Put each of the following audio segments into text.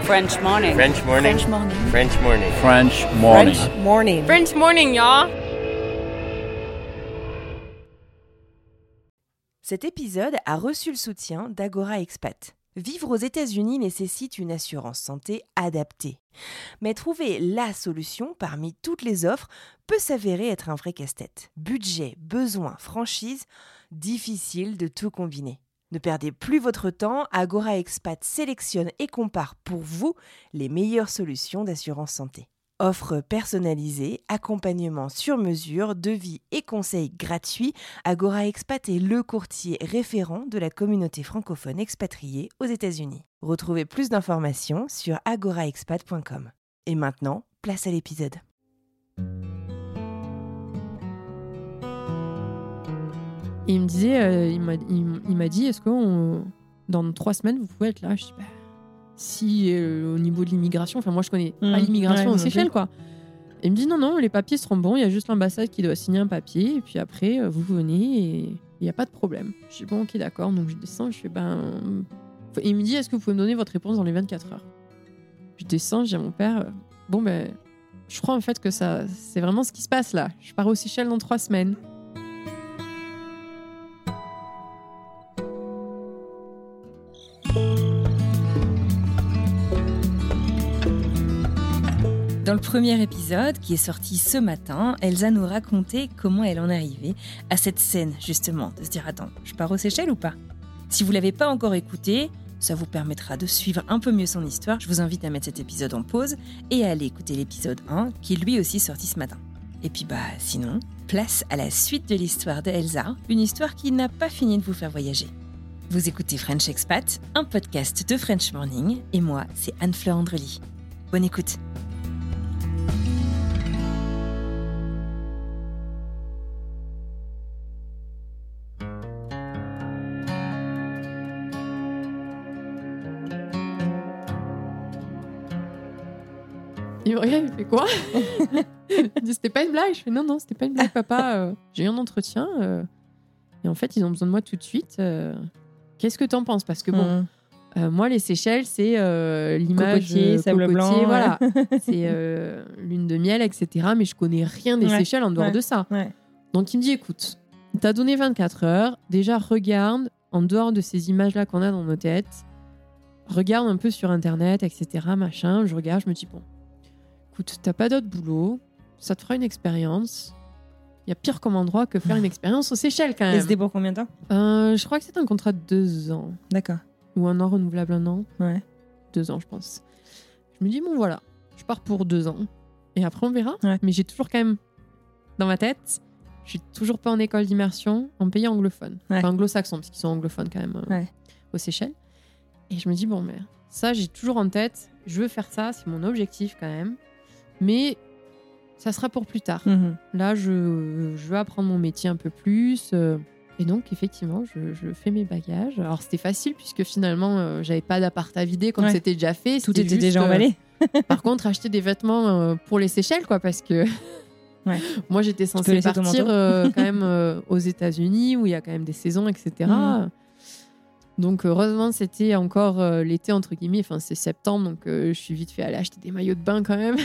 French morning. French morning. French morning. French morning. French morning. French morning. French morning, y'all. Cet épisode a reçu le soutien d'Agora Expat. Vivre aux États-Unis nécessite une assurance santé adaptée. Mais trouver la solution parmi toutes les offres peut s'avérer être un vrai casse-tête. Budget, besoins, franchise, difficile de tout combiner. Ne perdez plus votre temps, Agora Expat sélectionne et compare pour vous les meilleures solutions d'assurance santé. Offres personnalisées, accompagnement sur mesure, devis et conseils gratuits, Agora Expat est le courtier référent de la communauté francophone expatriée aux États-Unis. Retrouvez plus d'informations sur agoraexpat.com. Et maintenant, place à l'épisode. Et il me disait, il m'a dit, est-ce que dans 3 semaines, vous pouvez être là? Je dis, si au niveau de l'immigration, enfin moi je connais pas l'immigration aux Seychelles, quoi. Et il me dit, non, les papiers seront bons, il y a juste l'ambassade qui doit signer un papier, et puis après, vous venez et il n'y a pas de problème. Je dis, bon, ok, d'accord, donc je descends, je fais, Et il me dit, est-ce que vous pouvez me donner votre réponse dans les 24 heures? Je descends, je dis à mon père, je crois en fait que c'est vraiment ce qui se passe là. Je pars aux Seychelles dans 3 semaines. Dans le premier épisode, qui est sorti ce matin, Elsa nous racontait comment elle en est arrivée à cette scène, justement, de se dire « Attends, je pars aux Seychelles ou pas ?» Si vous ne l'avez pas encore écouté, ça vous permettra de suivre un peu mieux son histoire. Je vous invite à mettre cet épisode en pause et à aller écouter l'épisode 1, qui est lui aussi sorti ce matin. Et puis sinon, place à la suite de l'histoire de Elsa, une histoire qui n'a pas fini de vous faire voyager. Vous écoutez French Expat, un podcast de French Morning, et moi, c'est Anne-Fleur Andrely. Bonne écoute. Il me regarde, il fait quoi? Il dit, c'était pas une blague? Je fais, non, c'était pas une blague, papa. J'ai eu un entretien et en fait, ils ont besoin de moi tout de suite. Qu'est-ce que t'en penses? Parce que moi, les Seychelles, c'est l'image cocotier, sable blanc, voilà. C'est lune de miel, etc. Mais je connais rien des Seychelles en dehors de ça. Ouais. Donc, il me dit, écoute, t'as donné 24 heures. Déjà, regarde, en dehors de ces images-là qu'on a dans nos têtes, regarde un peu sur Internet, etc. Machin. Je regarde, je me dis, bon, écoute, t'as pas d'autre boulot, ça te fera une expérience. Il y a pire comme endroit que faire une expérience aux Seychelles, quand même. Et c'était pour combien de temps? Je crois que c'est un contrat de 2 ans. D'accord. Ou 1 an renouvelable 1 an. Ouais. 2 ans, je pense. Je me dis, bon, voilà, je pars pour 2 ans. Et après, on verra. Ouais. Mais j'ai toujours quand même, dans ma tête, je suis toujours pas en école d'immersion, en pays anglophone. Ouais. Enfin, anglo-saxon, parce qu'ils sont anglophones quand même aux Seychelles. Et je me dis, bon, mais ça, j'ai toujours en tête, je veux faire ça, c'est mon objectif quand même. Mais ça sera pour plus tard. Là, je veux apprendre mon métier un peu plus. Et donc, effectivement, je fais mes bagages. Alors, c'était facile puisque finalement, j'avais pas d'appart à vider comme c'était déjà fait. Tout était déjà emballé. Par contre, acheter des vêtements pour les Seychelles, quoi, parce que moi, j'étais censée partir quand même aux États-Unis où il y a quand même des saisons, etc. Donc, heureusement, c'était encore l'été, entre guillemets. Enfin, c'est septembre, donc je suis vite fait aller acheter des maillots de bain quand même.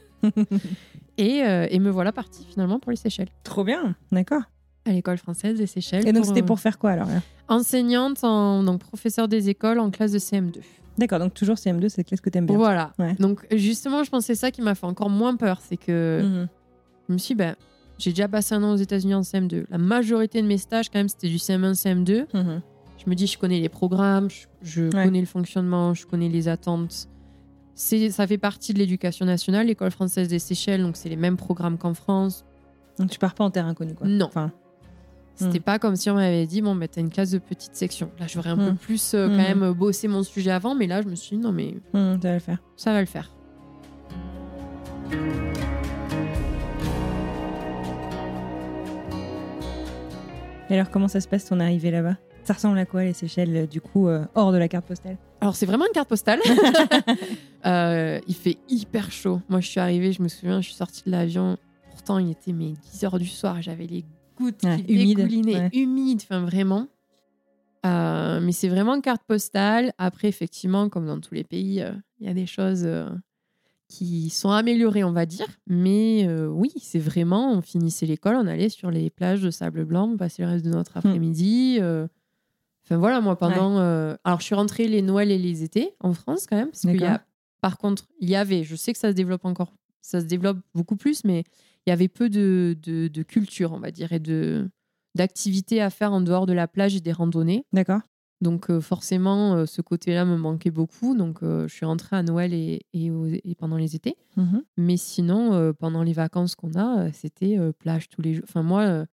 Et me voilà partie finalement pour les Seychelles. Trop bien, d'accord. À l'école française des Seychelles. Et donc c'était pour faire quoi alors? Enseignante, donc professeure des écoles en classe de CM2. D'accord, donc toujours CM2, c'est la classe que t'aimes bien. Voilà. Ouais. Donc justement, je pensais ça qui m'a fait encore moins peur, c'est que je me suis dit, j'ai déjà passé 1 an aux États-Unis en CM2. La majorité de mes stages quand même c'était du CM1, CM2. Je me dis, je connais les programmes, je connais le fonctionnement, je connais les attentes. Ça fait partie de l'éducation nationale, l'école française des Seychelles, donc c'est les mêmes programmes qu'en France. Donc tu pars pas en terre inconnue, quoi. Non. C'était pas comme si on m'avait dit, t'as une classe de petite section. Là, j'aurais un peu plus quand même bossé mon sujet avant, mais là, je me suis dit, non, mais ça va le faire. Ça va le faire. Et alors, comment ça se passe ton arrivée là-bas? Ça ressemble à quoi les Seychelles, du coup, hors de la carte postale? Alors, c'est vraiment une carte postale. Il fait hyper chaud. Moi, je suis arrivée, je me souviens, je suis sortie de l'avion. Pourtant, il était 10h du soir. J'avais les gouttes qui dégoulinaient, humides, enfin vraiment. Mais c'est vraiment une carte postale. Après, effectivement, comme dans tous les pays, y a des choses qui sont améliorées, on va dire. Mais oui, c'est vraiment, on finissait l'école, on allait sur les plages de sable blanc, on passait le reste de notre après-midi. Enfin voilà, moi pendant... alors je suis rentrée les Noëls et les étés en France quand même. Parce qu'il y a, par contre, je sais que ça se développe encore, ça se développe beaucoup plus, mais il y avait peu de culture, on va dire, et d'activités à faire en dehors de la plage et des randonnées. D'accord. Donc forcément, ce côté-là me manquait beaucoup. Donc je suis rentrée à Noël et pendant les étés. Mais sinon, pendant les vacances qu'on a, c'était plage tous les jours. Enfin, moi,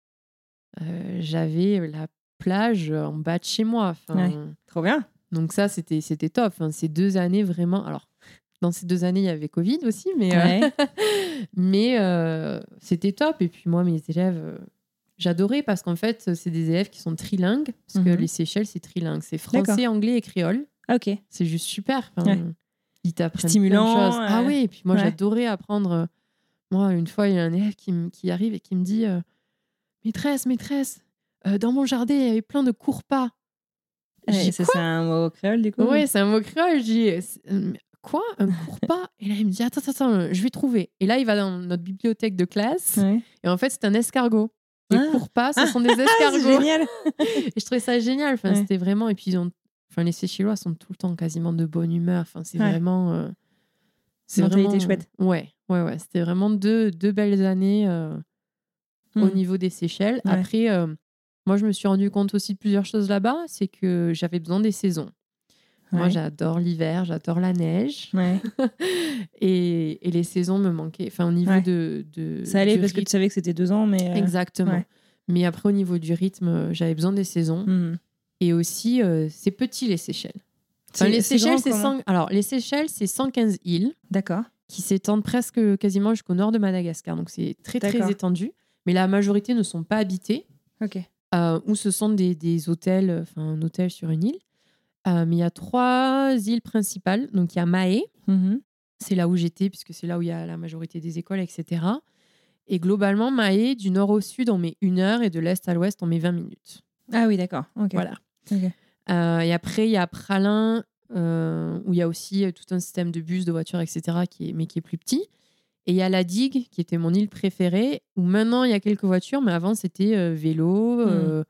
j'avais la plage en bas de chez moi. Trop bien. Donc ça, c'était top. Enfin, ces 2 années, vraiment... Alors, dans ces 2 années, il y avait Covid aussi, mais, mais c'était top. Et puis moi, mes élèves... J'adorais parce qu'en fait, c'est des élèves qui sont trilingues, parce que les Seychelles, c'est trilingue. C'est français, anglais et créole. Ok. C'est juste super. Enfin, ils t'apprennent stimulant, plein de choses. Ah oui, et puis moi, j'adorais apprendre. Moi, une fois, il y a un élève qui arrive et qui me dit Maîtresse, dans mon jardin, il y avait plein de courpas. C'est un mot créole, du coup? Oui, c'est un mot créole. Je dis quoi, un courpas? Et là, il me dit attends, je vais trouver. Et là, il va dans notre bibliothèque de classe. Et en fait, c'est un escargot. Les courpas, ce sont des escargots. C'est génial. Et je trouvais ça génial. Enfin, c'était vraiment... Et puis, les Seychellois sont tout le temps quasiment de bonne humeur. Enfin, c'est vraiment... c'est mentalité chouette. Ouais. C'était vraiment deux belles années au niveau des Seychelles. Après, moi, je me suis rendu compte aussi de plusieurs choses là-bas. C'est que j'avais besoin des saisons. Moi, j'adore l'hiver, j'adore la neige. Et les saisons me manquaient. Enfin, au niveau de ça allait parce que tu savais que c'était 2 ans, mais... Exactement. Mais après, au niveau du rythme, j'avais besoin des saisons. Et aussi, c'est petit, les Seychelles. Enfin, les Seychelles, les Seychelles, c'est 115 îles. D'accord. Qui s'étendent presque quasiment jusqu'au nord de Madagascar. Donc, c'est très, très étendu. Mais la majorité ne sont pas habitées. Ok. Ou ce sont des hôtels, enfin, un hôtel sur une île. Mais il y a 3 îles principales. Donc, il y a Mahé. C'est là où j'étais, puisque c'est là où il y a la majorité des écoles, etc. Et globalement, Mahé, du nord au sud, on met 1 heure et de l'est à l'ouest, on met 20 minutes. Ah oui, d'accord. Okay. Voilà. Okay. Et après, il y a Pralin, où il y a aussi tout un système de bus, de voitures, etc., mais qui est plus petit. Et il y a la Digue, qui était mon île préférée, où maintenant, il y a quelques voitures, mais avant, c'était vélo,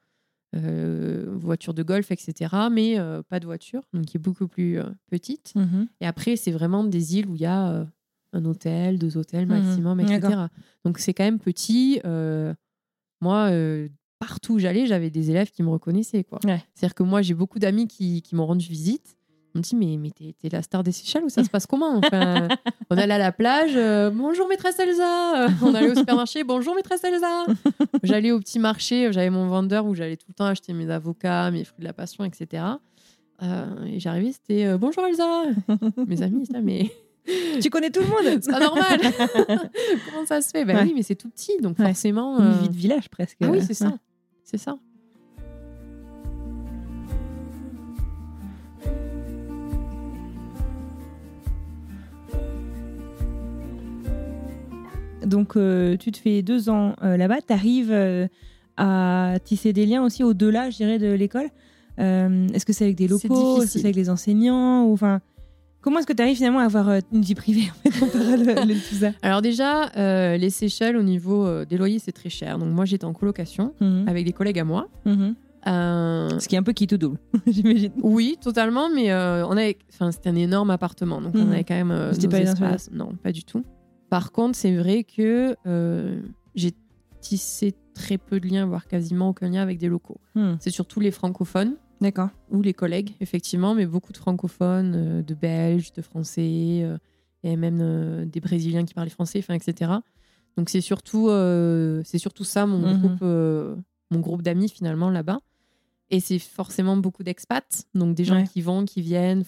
voiture de golf, etc. Mais pas de voiture, donc qui est beaucoup plus petite. Et après, c'est vraiment des îles où il y a un hôtel, 2 hôtels maximum, etc. Donc c'est quand même petit. Moi, partout où j'allais, j'avais des élèves qui me reconnaissaient, quoi. C'est-à-dire que moi, j'ai beaucoup d'amis qui m'ont rendu visite. On me dit, mais t'es la star des Seychelles ou ça se passe comment? Enfin, on allait à la plage, bonjour maîtresse Elsa. On allait au supermarché, bonjour maîtresse Elsa. J'allais au petit marché, j'avais mon vendeur où j'allais tout le temps acheter mes avocats, mes fruits de la passion, etc. Et j'arrivais, c'était bonjour Elsa. Mes amis, ça, mais... Tu connais tout le monde. C'est pas normal. Comment ça se fait? Oui, mais c'est tout petit, donc forcément... Une vie de village presque. Ah oui, c'est ça. C'est ça. Donc, tu te fais 2 ans là-bas. Tu arrives à tisser des liens aussi au-delà, je dirais, de l'école. Est-ce que c'est avec des locaux? Est-ce que c'est avec les enseignants? Ou, comment est-ce que tu arrives finalement à avoir une vie privée en fait, en parallèle de tout ça? Alors déjà, les Seychelles, au niveau des loyers, c'est très cher. Donc moi, j'étais en colocation avec des collègues à moi. Ce qui est un peu qui tout double, j'imagine. Oui, totalement. Mais c'était un énorme appartement. Donc on avait quand même C'était nos pas espaces. Non, pas du tout. Par contre, c'est vrai que j'ai tissé très peu de liens, voire quasiment aucun lien avec des locaux. C'est surtout les francophones. D'accord. Ou les collègues, effectivement, mais beaucoup de francophones, de Belges, de Français, et même des Brésiliens qui parlaient français, etc. Donc c'est surtout ça, mon groupe d'amis, finalement, là-bas. Et c'est forcément beaucoup d'expats, donc des gens qui vont, qui viennent.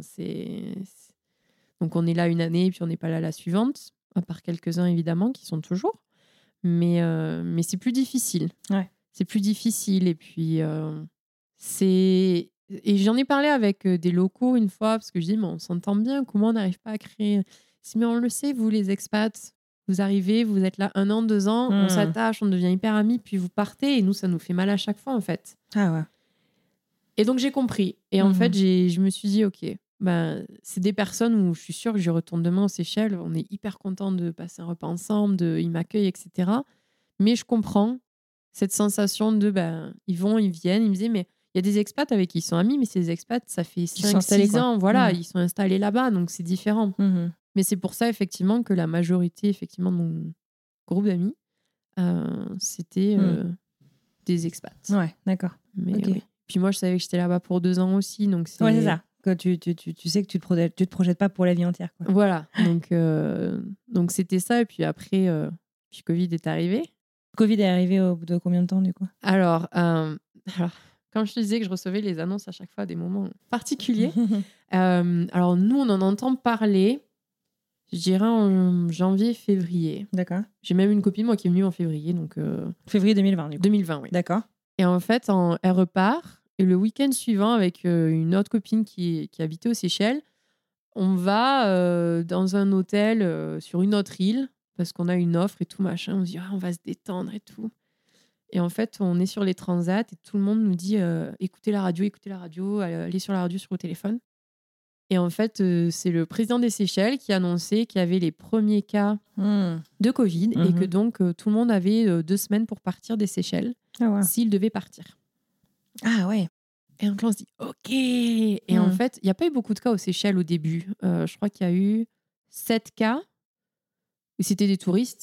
Donc on est là 1 année, puis on n'est pas là la suivante. À part quelques-uns, évidemment, qui sont toujours. Mais c'est plus difficile. C'est plus difficile. Et puis, Et j'en ai parlé avec des locaux une fois, parce que je dis, mais on s'entend bien, comment on n'arrive pas à créer... Mais on le sait, vous, les expats, vous arrivez, vous êtes là 1 an, 2 ans, on s'attache, on devient hyper amis, puis vous partez, et nous, ça nous fait mal à chaque fois, en fait. Ah ouais. Et donc, j'ai compris. Et en fait, je me suis dit, OK, c'est des personnes où je suis sûre que j'y retourne demain aux Seychelles. On est hyper contents de passer un repas ensemble, ils m'accueillent, etc. Mais je comprends cette sensation de ils vont, ils viennent. Ils me disaient, mais il y a des expats avec qui ils sont amis, mais ces expats, ça fait 5-6 ans, voilà, ils sont installés là-bas, donc c'est différent. Mais c'est pour ça, effectivement, que la majorité, effectivement, de mon groupe d'amis, c'était des expats. Ouais, d'accord. Mais, oui. Puis moi, je savais que j'étais là-bas pour 2 ans aussi, donc c'est... Ouais, c'est ça. Que tu sais que tu te projettes pas pour la vie entière, quoi. Voilà, donc c'était ça. Et puis après, puis Covid est arrivé. Covid est arrivé au bout de combien de temps, du coup ? Alors, quand je te disais que je recevais les annonces à chaque fois à des moments particuliers, alors nous, on en entend parler, je dirais en janvier, février. D'accord. J'ai même une copine, moi, qui est venue en février. Donc, février 2020, du coup. 2020, oui. D'accord. Et en fait, elle repart. Et le week-end suivant, avec une autre copine qui habitait aux Seychelles, on va dans un hôtel sur une autre île, parce qu'on a une offre et tout, machin. On se dit, on va se détendre et tout. Et en fait, on est sur les transats et tout le monde nous dit, écoutez la radio, allez sur la radio, sur le téléphone. Et en fait, c'est le président des Seychelles qui a annoncé qu'il y avait les premiers cas de Covid et que donc tout le monde avait 2 semaines pour partir des Seychelles s'il devait partir. Ah ouais. Et donc là, on se dit, OK. Et en fait, il n'y a pas eu beaucoup de cas aux Seychelles au début. Je crois qu'il y a eu 7 cas. Et c'était des touristes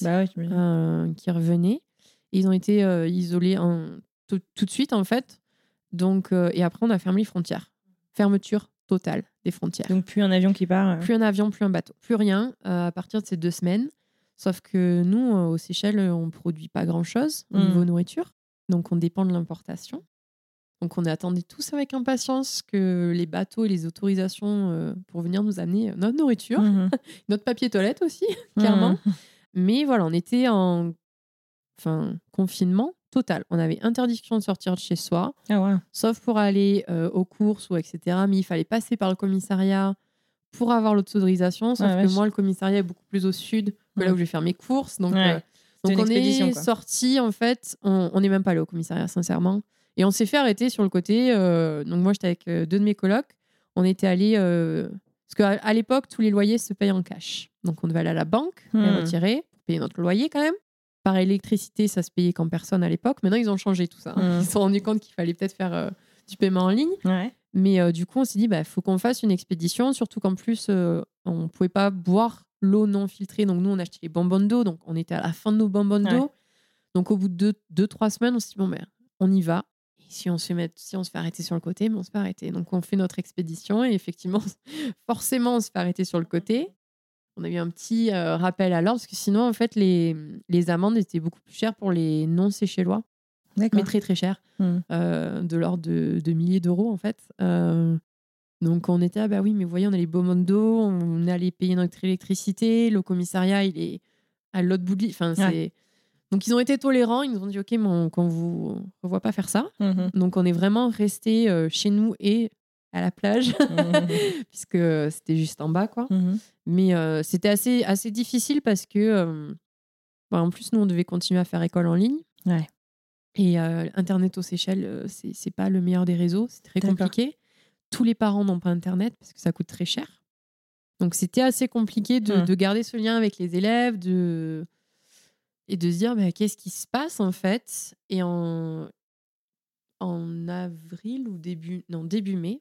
qui revenaient. Et ils ont été isolés tout de suite, en fait. Donc, et après, on a fermé les frontières. Fermeture totale des frontières. Donc, plus un avion qui part. Plus un avion, plus un bateau. Plus rien à partir de ces 2 semaines. Sauf que nous, aux Seychelles, on ne produit pas grand-chose au niveau nourriture. Donc, on dépend de l'importation. Donc, on attendait tous avec impatience que les bateaux et les autorisations pour venir nous amener notre nourriture, notre papier toilette aussi, clairement. Mais voilà, on était en confinement total. On avait interdiction de sortir de chez soi, sauf pour aller aux courses ou etc. Mais il fallait passer par le commissariat pour avoir l'autorisation. Sauf que moi, le commissariat est beaucoup plus au sud que là où je vais faire mes courses. Donc, donc on est sortis, en fait. On n'est même pas allé au commissariat, sincèrement. Et on s'est fait arrêter sur le côté. Donc moi, j'étais avec 2 de mes colocs. On était allés... parce qu'à l'époque, tous les loyers se payent en cash. Donc on devait aller à la banque, les retirer, pour payer notre loyer quand même. Par électricité, ça se payait qu'en personne à l'époque. Maintenant, ils ont changé tout ça. Ils se sont rendus compte qu'il fallait peut-être faire du paiement en ligne. Mais du coup, on s'est dit, faut qu'on fasse une expédition. Surtout qu'en plus, on ne pouvait pas boire l'eau non filtrée. Donc nous, on achetait les bonbonnes d'eau. Donc on était à la fin de nos bonbonnes d'eau. Donc au bout de 2-3 semaines, on s'est dit, on y va. Si on se fait arrêter sur le côté, mais on se fait arrêter. Donc, on fait notre expédition et effectivement, forcément, on se fait arrêter sur le côté. On a eu un petit rappel à l'ordre parce que sinon, en fait, les amendes étaient beaucoup plus chères pour les non-séchellois. Mais très, très chères. De l'ordre de milliers d'euros, en fait. Donc, on était, oui, mais vous voyez, on a les bonbonnes d'eau, on allait payer notre électricité, le commissariat, il est à l'autre bout de l'île. C'est... Donc, ils ont été tolérants. Ils nous ont dit, OK, mais qu'on vous revoit pas faire ça. Donc, on est vraiment restés chez nous et à la plage, puisque c'était juste en bas, quoi. Mais c'était assez difficile parce que, en plus, nous, on devait continuer à faire école en ligne. Et Internet aux Seychelles, c'est pas le meilleur des réseaux. C'est très compliqué. Tous les parents n'ont pas Internet parce que ça coûte très cher. Donc, c'était assez compliqué de garder ce lien avec les élèves, et de se dire qu'est-ce qui se passe en fait. Et en avril ou début mai,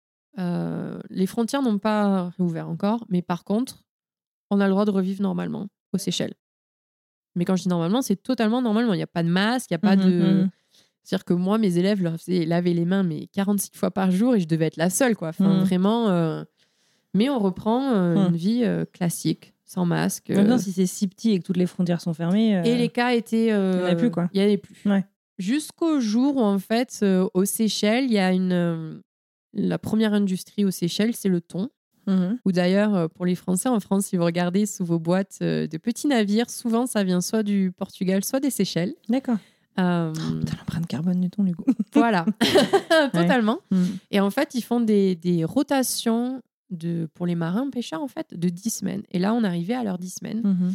les frontières n'ont pas réouvert encore, mais par contre on a le droit de revivre normalement aux Seychelles. Mais quand je dis normalement, c'est totalement normalement. Il n'y a pas de masque, il n'y a pas de... C'est-à-dire que moi, mes élèves leur faisaient laver les mains 46 fois par jour et je devais être la seule, quoi. Vraiment... Mais on reprend une vie classique, sans masque. Maintenant, si c'est si petit et que toutes les frontières sont fermées... Et les cas étaient... il n'y en a plus, quoi. Il n'y en a plus. Jusqu'au jour où, en fait, aux Seychelles, il y a la première industrie aux Seychelles, c'est le thon. Ou d'ailleurs, pour les Français, en France, si vous regardez sous vos boîtes de petits navires, souvent, ça vient soit du Portugal, soit des Seychelles. D'accord. T'as l'empreinte carbone du thon, du coup. Voilà, totalement. Et en fait, ils font des rotations pour les marins pêcheurs, en fait, de 10 semaines. Et là, on arrivait à leurs 10 semaines.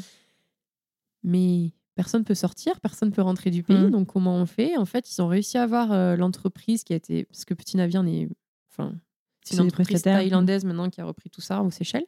Mais personne ne peut sortir, personne ne peut rentrer du pays. Donc, comment on fait ? En fait, ils ont réussi à avoir l'entreprise qui a été... Parce que Petit Navire c'est une entreprise thaïlandaise maintenant qui a repris tout ça aux Seychelles,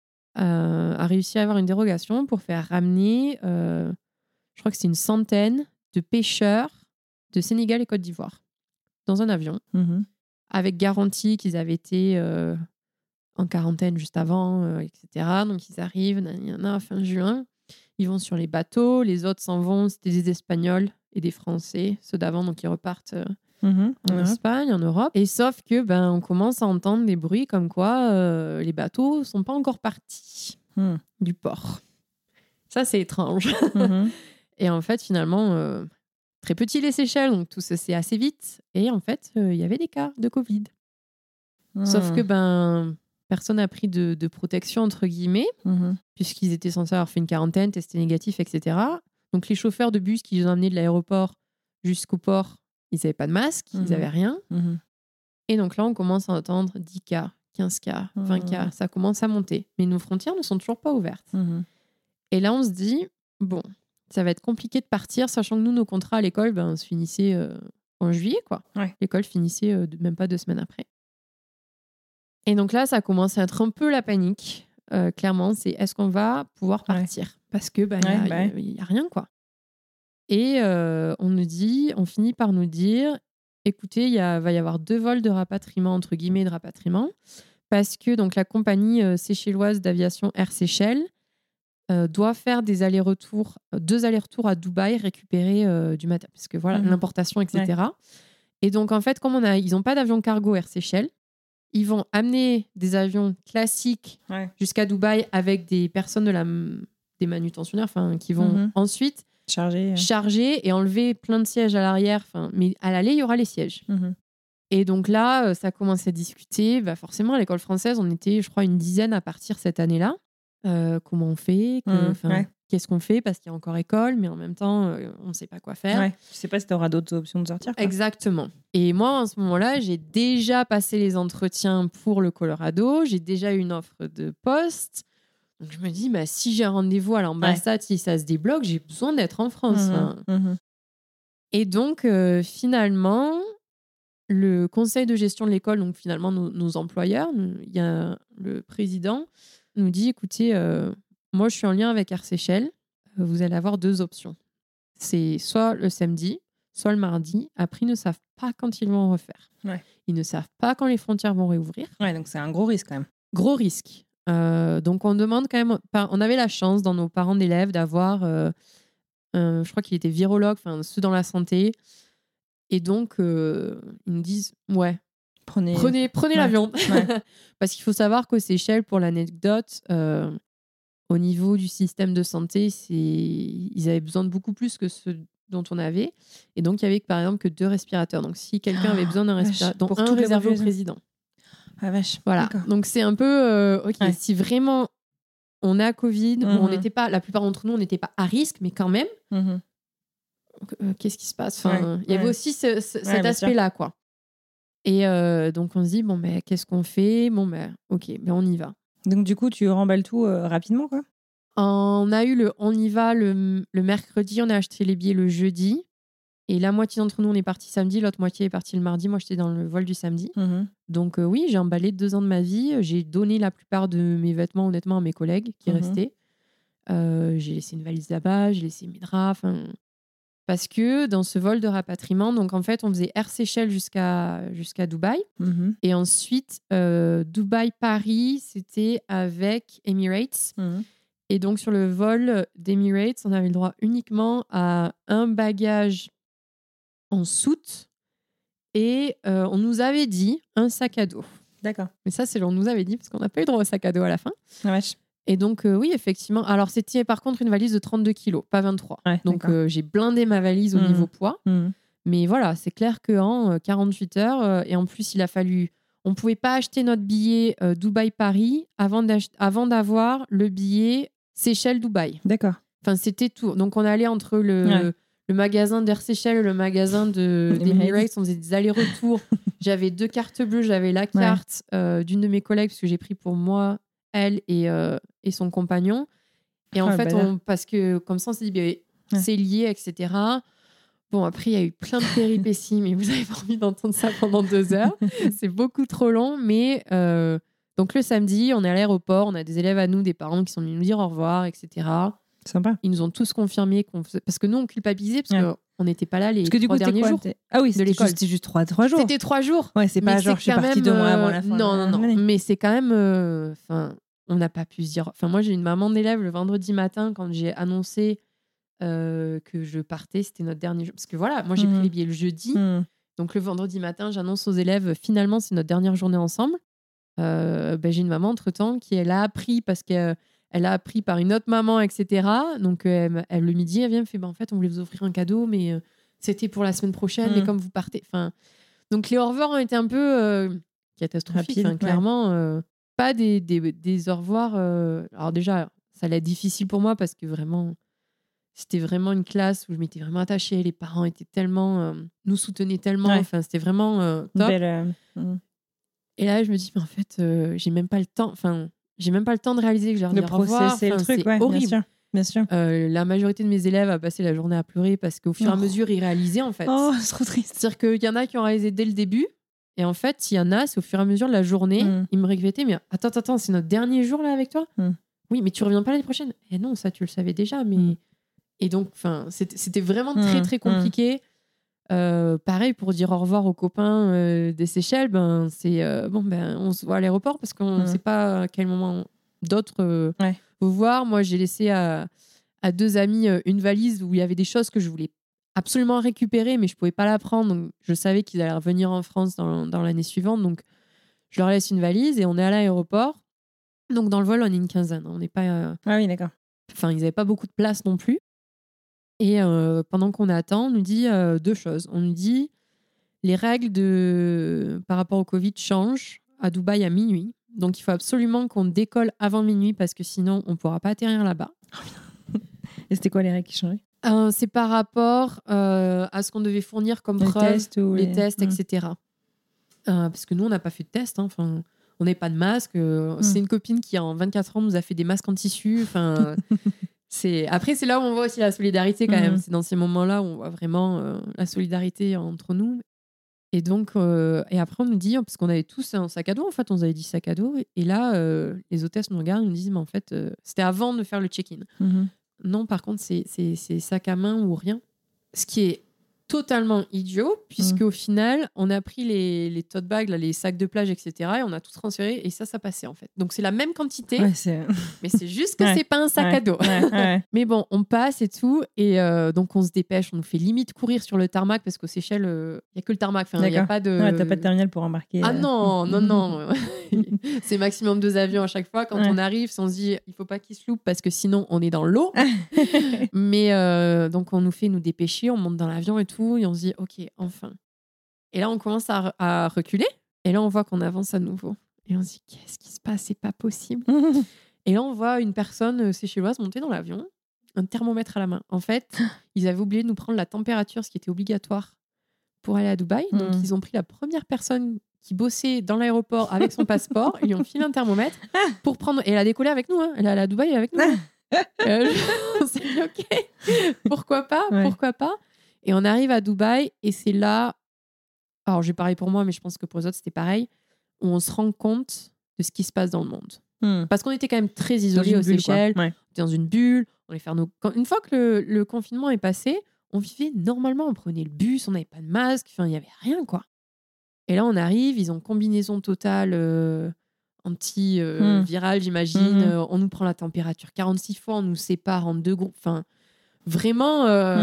a réussi à avoir une dérogation pour faire ramener, je crois que c'est une centaine de pêcheurs de Sénégal et Côte d'Ivoire dans un avion, avec garantie qu'ils avaient été en quarantaine juste avant, etc. Donc ils arrivent, fin juin, ils vont sur les bateaux, les autres s'en vont, c'était des Espagnols et des Français, ceux d'avant, donc ils repartent en Espagne, en Europe. Et sauf que on commence à entendre des bruits comme quoi les bateaux sont pas encore partis du port. Ça, c'est étrange. Et en fait, finalement, très petit les Seychelles, donc tout ça c'est assez vite. Et en fait, il y avait des cas de Covid. Sauf que personne n'a pris de protection, entre guillemets, puisqu'ils étaient censés avoir fait une quarantaine, testé négatif, etc. Donc les chauffeurs de bus qui les ont amenés de l'aéroport jusqu'au port, ils n'avaient pas de masque, ils n'avaient rien. Et donc là, on commence à entendre 10 cas, 15 cas, 20 cas, ça commence à monter. Mais nos frontières ne sont toujours pas ouvertes. Et là, on se dit, bon, ça va être compliqué de partir, sachant que nous, nos contrats à l'école se finissaient en juillet, quoi. Ouais. L'école finissait même pas 2 semaines après. Et donc là, ça commence à être un peu la panique. Clairement, c'est est-ce qu'on va pouvoir partir ? Parce que il y a rien, quoi. Et on finit par nous dire, écoutez, va y avoir 2 vols de rapatriement, entre guillemets, de rapatriement, parce que donc la compagnie séchelloise d'aviation Air Seychelles doit faire 2 allers-retours à Dubaï, récupérer du matériel, parce que voilà, l'importation, etc. Ouais. Et donc, en fait, comme ils n'ont pas d'avion cargo Air Seychelles, ils vont amener des avions classiques jusqu'à Dubaï avec des personnes des manutentionnaires, qui vont ensuite charger et enlever plein de sièges à l'arrière. Mais à l'aller, il y aura les sièges. Et donc là, ça commence à discuter. Forcément, à l'école française, on était, je crois, une dizaine à partir cette année-là. Comment on fait Qu'est-ce qu'on fait ? Parce qu'il y a encore école, mais en même temps, on ne sait pas quoi faire. Ouais. Je ne sais pas si tu auras d'autres options de sortir, quoi. Exactement. Et moi, en ce moment-là, j'ai déjà passé les entretiens pour le Colorado. J'ai déjà eu une offre de poste. Donc, je me dis, si j'ai un rendez-vous à l'ambassade, si ça se débloque, j'ai besoin d'être en France. Et donc, finalement, le conseil de gestion de l'école, donc finalement nos employeurs, il y a le président, nous dit, écoutez, moi, je suis en lien avec Air Seychelles. Vous allez avoir 2 options. C'est soit le samedi, soit le mardi. Après, ils ne savent pas quand ils vont refaire. Ouais. Ils ne savent pas quand les frontières vont réouvrir. Ouais, donc c'est un gros risque quand même. Gros risque. Donc, on demande quand même... On avait la chance, dans nos parents d'élèves, d'avoir... je crois qu'il était virologue, ceux dans la santé. Et donc, ils nous disent, prenez l'avion. Ouais. Parce qu'il faut savoir qu'aux Seychelles, pour l'anecdote, au niveau du système de santé, ils avaient besoin de beaucoup plus que ce dont on avait. Et donc, il y avait par exemple que 2 respirateurs. Donc, si quelqu'un avait besoin d'un respirateur, dont un réservé au président. Ah vache. Voilà. D'accord. Donc, c'est un peu... si vraiment on a Covid, on n'était pas... La plupart d'entre nous, on n'était pas à risque, mais quand même... qu'est-ce qui se passe ? Il y avait aussi cet aspect-là, quoi. Et donc, on se dit, qu'est-ce qu'on fait ? Ok, on y va. Donc, du coup, tu remballes tout rapidement, quoi ? On a eu on y va le mercredi, on a acheté les billets le jeudi. Et la moitié d'entre nous, on est parti samedi, l'autre moitié est partie le mardi. Moi, j'étais dans le vol du samedi. Donc, oui, j'ai emballé 2 ans de ma vie. J'ai donné la plupart de mes vêtements, honnêtement, à mes collègues qui restaient. J'ai laissé une valise là-bas, j'ai laissé mes draps, parce que dans ce vol de rapatriement, donc en fait, on faisait Air Seychelles jusqu'à Dubaï. Et ensuite, Dubaï-Paris, c'était avec Emirates. Et donc, sur le vol d'Emirates, on avait le droit uniquement à un bagage en soute. Et on nous avait dit un sac à dos. D'accord. Mais ça, c'est ce qu'on nous avait dit, parce qu'on n'a pas eu droit au sac à dos à la fin. Ah vache. Et donc, oui, effectivement. Alors, c'était par contre une valise de 32 kilos, pas 23. Ouais, donc, j'ai blindé ma valise au niveau poids. Mais voilà, c'est clair qu'en 48 heures, et en plus, il a fallu... On ne pouvait pas acheter notre billet Dubaï-Paris avant d'avoir le billet Seychelles-Dubaï. D'accord. C'était tout. Donc, on allait entre le magasin d'Air Seychelles et le magasin d'Emirates. On faisait des allers-retours. J'avais 2 cartes bleues. J'avais la carte d'une de mes collègues, parce que j'ai pris pour moi... elle et son compagnon. Et en fait, parce que comme ça, on s'est dit, c'est lié, etc. Bon, après, il y a eu plein de péripéties, mais vous avez pas envie d'entendre ça pendant 2 heures. C'est beaucoup trop long, mais donc le samedi, on est à l'aéroport, on a des élèves à nous, des parents qui sont venus nous dire au revoir, etc. Sympa. Ils nous ont tous confirmé qu'on faisait... Parce que nous, on culpabilisait parce qu'on n'était pas là les 3 derniers jours. Ah oui, de l'école. C'était juste 3 jours. C'était 3 jours. Ouais, c'est pas mais genre je suis partie 2 mois avant la fin. Non. Mais c'est quand même... on n'a pas pu se dire... Enfin, moi, j'ai une maman d'élève le vendredi matin quand j'ai annoncé que je partais. C'était notre dernier jour. Parce que voilà, moi, j'ai pris les billets le jeudi. Donc, le vendredi matin, j'annonce aux élèves, finalement, c'est notre dernière journée ensemble. J'ai une maman, entre-temps, qui elle a appris parce qu'elle a appris par une autre maman, etc. Donc, elle, le midi, elle vient me fait en fait, on voulait vous offrir un cadeau, mais c'était pour la semaine prochaine, mais comme vous partez... Enfin, donc, les au revoir ont été un peu catastrophiques. Rapide, clairement, pas des au revoir... Alors déjà, ça allait être difficile pour moi parce que vraiment... C'était vraiment une classe où je m'étais vraiment attachée. Les parents étaient tellement... nous soutenaient tellement. Enfin, c'était vraiment top. Et là, je me dis, mais en fait, j'ai même pas le temps. Enfin, j'ai même pas le temps de réaliser que je leur dis au revoir. C'est le truc, c'est horrible. Bien sûr. La majorité de mes élèves a passé la journée à pleurer parce qu'au fur et à mesure, ils réalisaient, en fait. Oh, c'est trop triste. C'est-à-dire qu'il y en a qui ont réalisé dès le début. Et en fait, il y en a, c'est au fur et à mesure de la journée, ils me répétaient, mais attends, c'est notre dernier jour là avec toi Oui, mais tu reviens pas l'année prochaine. Et non, ça, tu le savais déjà, mais... Et donc, c'était vraiment très, très compliqué. Pareil, pour dire au revoir aux copains des Seychelles, c'est on se voit à l'aéroport parce qu'on ne sait pas à quel moment d'autres vous voir. Moi, j'ai laissé à 2 amis une valise où il y avait des choses que je voulais absolument récupérer, mais je ne pouvais pas la prendre. Donc, je savais qu'ils allaient revenir en France dans l'année suivante. Donc, je leur laisse une valise et on est à l'aéroport. Donc, dans le vol, on est une quinzaine. On n'est pas... Ah oui, d'accord. Enfin, ils n'avaient pas beaucoup de place non plus. Et pendant qu'on attend, on nous dit 2 choses. On nous dit les règles par rapport au Covid changent à Dubaï à minuit. Donc, il faut absolument qu'on décolle avant minuit parce que sinon, on ne pourra pas atterrir là-bas. Et c'était quoi les règles qui changeaient C'est par rapport à ce qu'on devait fournir comme preuve, les tests, etc. Parce que nous, on n'a pas fait de test. Enfin, on n'avait pas de masque. C'est une copine qui, en 24 ans, nous a fait des masques en tissu. Enfin... Après, c'est là où on voit aussi la solidarité quand même. C'est dans ces moments-là où on voit vraiment la solidarité entre nous. Et donc, et après, on nous dit, parce qu'on avait tous un sac à dos, en fait, on nous avait dit sac à dos. Et là, les hôtesses nous regardent et nous disent, mais en fait, c'était avant de faire le check-in. Non, par contre, c'est sac à main ou rien. Ce qui est totalement idiot, puisque au final, on a pris les tote bags, là, les sacs de plage, etc. Et on a tout transféré et ça passait en fait. Donc c'est la même quantité, mais c'est juste que c'est pas un sac à dos. Mais bon, on passe et tout. Et donc on se dépêche, on nous fait limite courir sur le tarmac parce qu'aux Seychelles, il n'y a que le tarmac. Enfin, il y a pas de... t'as pas de terminal pour embarquer. Ah non. C'est maximum 2 avions à chaque fois. Quand on arrive, on se dit, il faut pas qu'ils se loupent parce que sinon on est dans l'eau. Mais donc on nous fait nous dépêcher, on monte dans l'avion et tout. Et on se dit, ok, enfin. Et là, on commence à reculer. Et là, on voit qu'on avance à nouveau. Et on se dit, qu'est-ce qui se passe? C'est pas possible. Et là, on voit une personne séchelloise monter dans l'avion, un thermomètre à la main. En fait, ils avaient oublié de nous prendre la température, ce qui était obligatoire pour aller à Dubaï. Donc, ils ont pris la première personne qui bossait dans l'aéroport avec son passeport. Ils lui ont filé un thermomètre pour prendre... Et elle a décollé avec nous. Hein. Elle est allée à Dubaï avec nous. On s'est dit, ok, pourquoi pas. Et on arrive à Dubaï et c'est là, alors j'ai parlé pour moi, mais je pense que pour les autres c'était pareil, où on se rend compte de ce qui se passe dans le monde. Parce qu'on était quand même très isolés aux Seychelles, on était dans une bulle, on allait faire Une fois que le confinement est passé, on vivait normalement, on prenait le bus, on n'avait pas de masque, enfin il n'y avait rien quoi. Et là on arrive, ils ont combinaison totale anti-virale j'imagine, on nous prend la température 46 fois, on nous sépare en 2 groupes, enfin vraiment...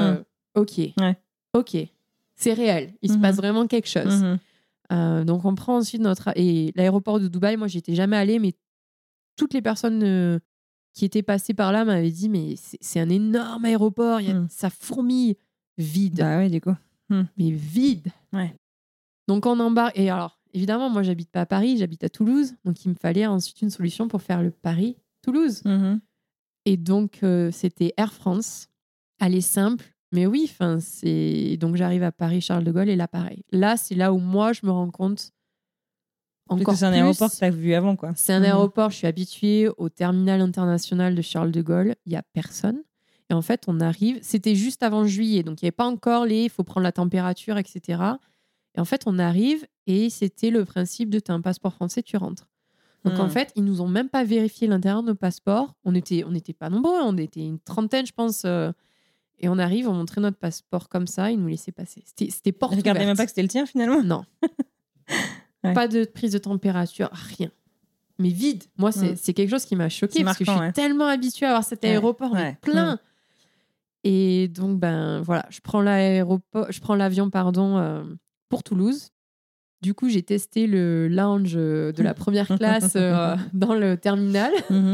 Ok, c'est réel. Il se passe vraiment quelque chose. Donc, on prend ensuite et l'aéroport de Dubaï, moi, j'y étais jamais allée, mais toutes les personnes qui étaient passées par là m'avaient dit, mais c'est un énorme aéroport, ça fourmille. Vide. Bah ouais, du coup. Mais vide. Ouais. Donc, on embarque. Et alors, évidemment, moi, j'habite pas à Paris, j'habite à Toulouse. Donc, il me fallait ensuite une solution pour faire le Paris-Toulouse. Et donc, c'était Air France. Aller simple. Mais oui, donc j'arrive à Paris Charles de Gaulle et là pareil. Là, c'est là où moi je me rends compte encore plus. C'est un aéroport que tu as vu avant quoi. C'est un aéroport, je suis habituée au terminal international de Charles de Gaulle, il y a personne Et en fait, on arrive, c'était juste avant juillet, donc il n'y avait pas encore il faut prendre la température, etc. Et en fait, on arrive et c'était le principe de t'as un passeport français, tu rentres. Donc en fait, ils nous ont même pas vérifié l'intérieur de nos passeports. On était pas nombreux, on était une trentaine, je pense. Et on arrive, on montrait notre passeport comme ça, ils nous laissaient passer. C'était porte ouverte. Regardez même pas que c'était le tien finalement. Non. Pas de prise de température, rien. Mais vide. Moi, c'est quelque chose qui m'a choquée parce que je suis tellement habituée à avoir cet aéroport mais plein. Et donc, voilà, je prends l'avion, pour Toulouse. Du coup, j'ai testé le lounge de la première classe dans le terminal.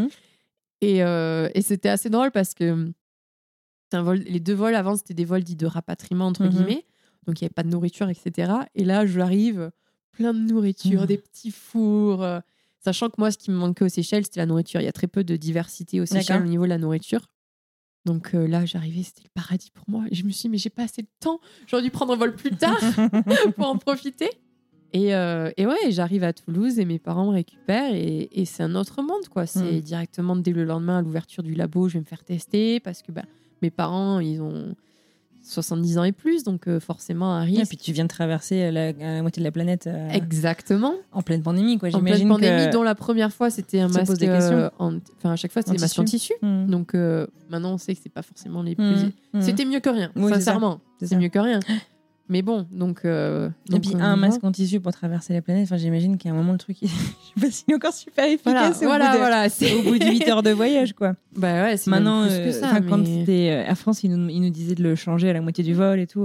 Et c'était assez drôle parce que les 2 vols avant, c'était des vols dits de rapatriement, entre guillemets. Donc, il n'y avait pas de nourriture, etc. Et là, j'arrive, plein de nourriture, des petits fours. Sachant que moi, ce qui me manquait aux Seychelles, c'était la nourriture. Il y a très peu de diversité aux Seychelles au niveau de la nourriture. Donc là, j'arrivais, c'était le paradis pour moi. Et je me suis dit, mais j'ai pas assez de temps. J'aurais dû prendre un vol plus tard pour en profiter. Et ouais, j'arrive à Toulouse et mes parents me récupèrent. Et c'est un autre monde, quoi. C'est directement dès le lendemain à l'ouverture du labo, je vais me faire tester parce que mes parents, ils ont 70 ans et plus, donc forcément un risque. Et puis tu viens de traverser la moitié de la planète. Exactement. En pleine pandémie, quoi. J'imagine en pleine pandémie, dont la première fois c'était un masque. À chaque fois c'était des masques en tissu. Donc maintenant on sait que c'est pas forcément les plus. C'était mieux que rien. Sincèrement, c'est mieux que rien. Mais bon, donc et puis un masque en tissu pour traverser la planète. Enfin, j'imagine qu'à un moment le truc, je sais pas s'il est encore super efficace. Voilà, c'est au bout de 8 heures de voyage, quoi. Bah ouais, c'est maintenant plus que ça. Quand c'était Air France, ils nous disaient de le changer à la moitié du vol et tout.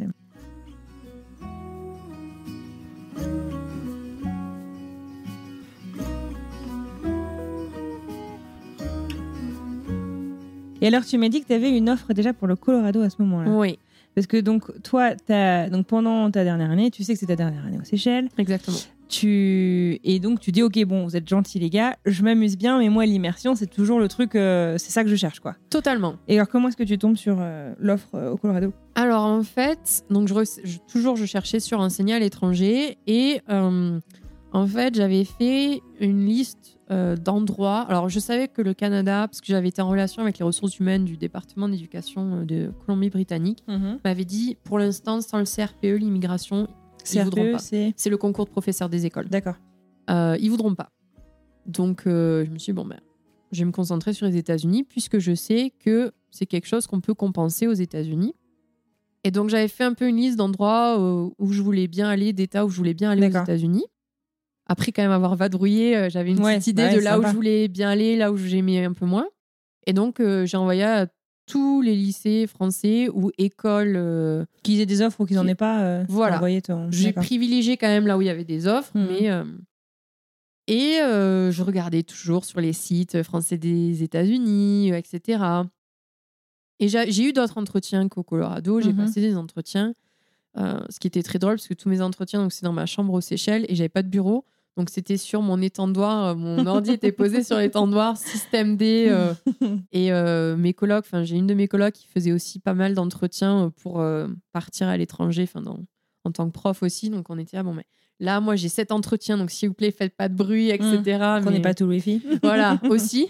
Et alors, tu m'as dit que tu avais une offre déjà pour le Colorado à ce moment-là. Oui. Parce que donc, toi, pendant ta dernière année, tu sais que c'est ta dernière année aux Seychelles. Exactement. Et donc, tu dis, OK, bon, vous êtes gentils, les gars, je m'amuse bien, mais moi, l'immersion, c'est toujours le truc, c'est ça que je cherche, quoi. Totalement. Et alors, comment est-ce que tu tombes sur l'offre au Colorado ? Alors, en fait, donc je cherchais sur enseigner à l'étranger et en fait, j'avais fait une liste d'endroits. Alors, je savais que le Canada, parce que j'avais été en relation avec les ressources humaines du département d'éducation de Colombie-Britannique, m'avait dit, pour l'instant, sans le CRPE, l'immigration, ils voudront pas. C'est le concours de professeur des écoles. D'accord. Ils voudront pas. Donc, je me suis dit, je vais me concentrer sur les États-Unis, puisque je sais que c'est quelque chose qu'on peut compenser aux États-Unis. Et donc, j'avais fait un peu une liste d'endroits où je voulais bien aller, d'États où je voulais bien aller aux États-Unis. Après, quand même, avoir vadrouillé, j'avais une petite idée de là où je voulais bien aller, là où j'aimais un peu moins. Et donc, j'ai envoyé à tous les lycées français ou écoles... qu'ils aient des offres ou qu'ils n'en aient pas. Voilà. J'ai privilégié quand même là où il y avait des offres. Mais, et je regardais toujours sur les sites français des États-Unis, etc. Et j'ai eu d'autres entretiens qu'au Colorado. J'ai passé des entretiens. Ce qui était très drôle, parce que tous mes entretiens, donc c'est dans ma chambre aux Seychelles et j'avais pas de bureau. Donc, c'était sur mon étendoir. Mon ordi était posé sur l'étendoir, système D. Et mes colocs, j'ai une de mes colocs qui faisait aussi pas mal d'entretiens pour partir à l'étranger, en tant que prof aussi. Donc, on était là, mais là, moi, j'ai 7 entretiens. Donc, s'il vous plaît, faites pas de bruit, etc. Prenez pas tout le wifi. Voilà, aussi.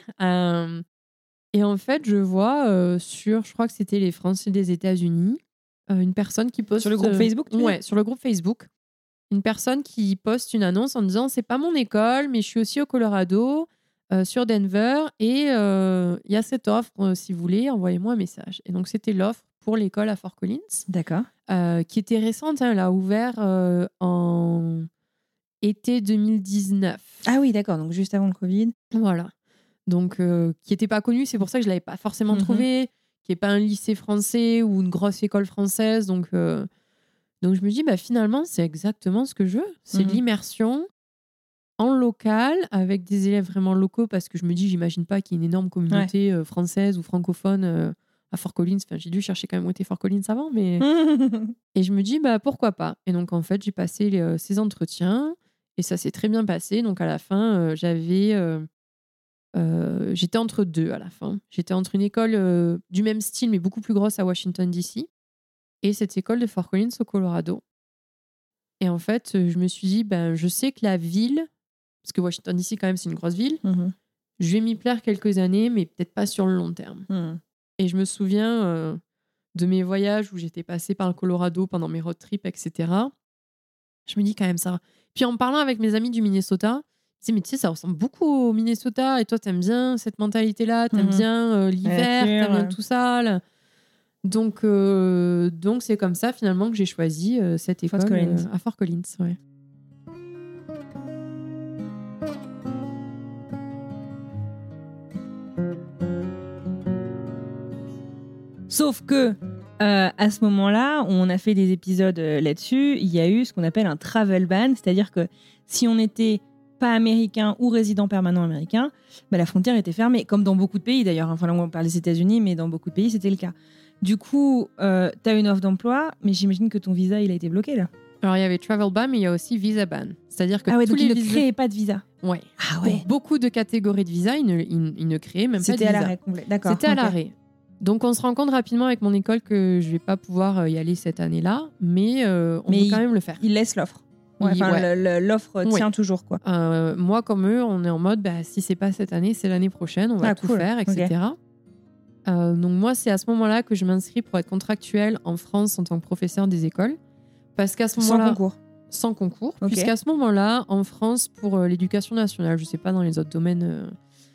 Et en fait, je vois je crois que c'était les Français des États-Unis, une personne qui poste... Sur le groupe Facebook, ouais, sur le groupe Facebook. Une personne qui poste une annonce en disant « C'est pas mon école, mais je suis aussi au Colorado, sur Denver, et il y a cette offre, si vous voulez, envoyez-moi un message. » Et donc, c'était l'offre pour l'école à Fort Collins. D'accord. Qui était récente, elle a ouvert en été 2019. Ah oui, d'accord, donc juste avant le Covid. Voilà. Donc, qui n'était pas connue, c'est pour ça que je ne l'avais pas forcément trouvé, qui n'est pas un lycée français ou une grosse école française, donc je me dis, finalement, c'est exactement ce que je veux. C'est de l'immersion en local, avec des élèves vraiment locaux, parce que je me dis, j'imagine pas qu'il y ait une énorme communauté française ou francophone à Fort Collins. Enfin, j'ai dû chercher quand même où était Fort Collins avant, mais... Et je me dis, pourquoi pas ? Et donc, en fait, j'ai passé ces entretiens, et ça s'est très bien passé. Donc, à la fin, j'étais entre deux, à la fin. J'étais entre une école du même style, mais beaucoup plus grosse à Washington, D.C., et cette école de Fort Collins au Colorado. Et en fait, je me suis dit, je sais que la ville, parce que Washington DC, quand même, c'est une grosse ville, je vais m'y plaire quelques années, mais peut-être pas sur le long terme. Et je me souviens de mes voyages où j'étais passée par le Colorado pendant mes road trips, etc. Je me dis quand même ça. Puis en parlant avec mes amis du Minnesota, je me dis, mais tu sais, ça ressemble beaucoup au Minnesota. Et toi, t'aimes bien cette mentalité-là, t'aimes bien l'hiver, t'aimes bien tout ça. Là. Donc c'est comme ça finalement que j'ai choisi cette école à Fort Collins. Ouais. Sauf que à ce moment-là, on a fait des épisodes là-dessus. Il y a eu ce qu'on appelle un travel ban, c'est-à-dire que si on n'était pas américain ou résident permanent américain, la frontière était fermée, comme dans beaucoup de pays d'ailleurs. Enfin, là, on parle des États-Unis, mais dans beaucoup de pays, c'était le cas. Du coup, tu as une offre d'emploi, mais j'imagine que ton visa, il a été bloqué là. Alors, il y avait travel ban, mais il y a aussi visa ban. C'est-à-dire que tous les ne créaient pas de visa. Ouais. Ah ouais. Pour beaucoup de catégories de visa, ils ne créaient même pas de visa. C'était à l'arrêt complet. D'accord. C'était à l'arrêt. Donc, on se rend compte rapidement avec mon école que je vais pas pouvoir y aller cette année-là, mais on peut quand même le faire. Ils laissent l'offre. L'offre tient toujours, quoi. Moi, comme eux, on est en mode, si c'est pas cette année, c'est l'année prochaine, on va tout faire, etc. Okay. Donc moi, c'est à ce moment-là que je m'inscris pour être contractuelle en France en tant que professeur des écoles. Parce qu'à ce moment-là... Sans concours. Okay. Puisqu'à ce moment-là, en France, pour l'éducation nationale, je sais pas dans les autres domaines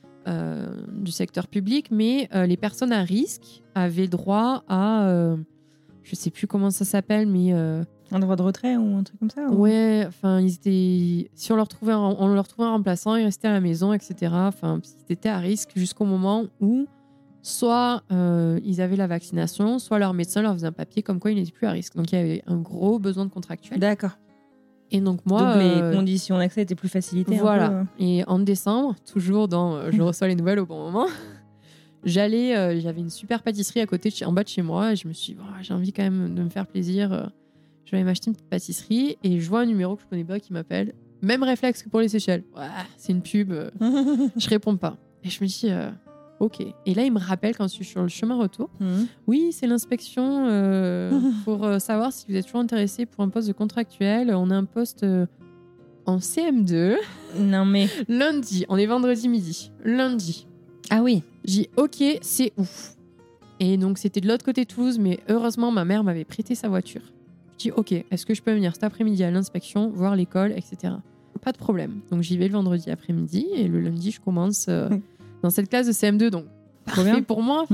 du secteur public, mais les personnes à risque avaient droit à... je sais plus comment ça s'appelle, mais... un droit de retrait ou un truc comme ça Ouais, enfin, ils étaient... Si on leur trouvait un remplaçant, ils restaient à la maison, etc. Enfin, ils étaient à risque jusqu'au moment où soit ils avaient la vaccination, soit leur médecin leur faisait un papier comme quoi ils n'étaient plus à risque. Donc, il y avait un gros besoin de contractuel. D'accord. Et donc, moi... Donc, les conditions d'accès étaient plus facilitées. Voilà. Et en décembre, toujours dans je reçois les nouvelles au bon moment, j'avais une super pâtisserie à côté, en bas de chez moi, et je me suis dit, j'ai envie quand même de me faire plaisir. Je vais m'acheter une petite pâtisserie, et je vois un numéro que je connais pas qui m'appelle. Même réflexe que pour les Seychelles. Ouais, c'est une pub. Je réponds pas. Et je me dis... Ok. Et là, il me rappelle quand je suis sur le chemin retour. Oui, c'est l'inspection pour savoir si vous êtes toujours intéressé pour un poste de contractuel. On a un poste en CM2. Non mais... Lundi. On est vendredi midi. Lundi. Ah oui. J'ai dit, ok, c'est ouf. Et donc, c'était de l'autre côté de Toulouse, mais heureusement, ma mère m'avait prêté sa voiture. Je dis, ok, est-ce que je peux venir cet après-midi à l'inspection, voir l'école, etc. Pas de problème. Donc, j'y vais le vendredi après-midi et le lundi, je commence... dans cette classe de CM2, donc parfait pour moi.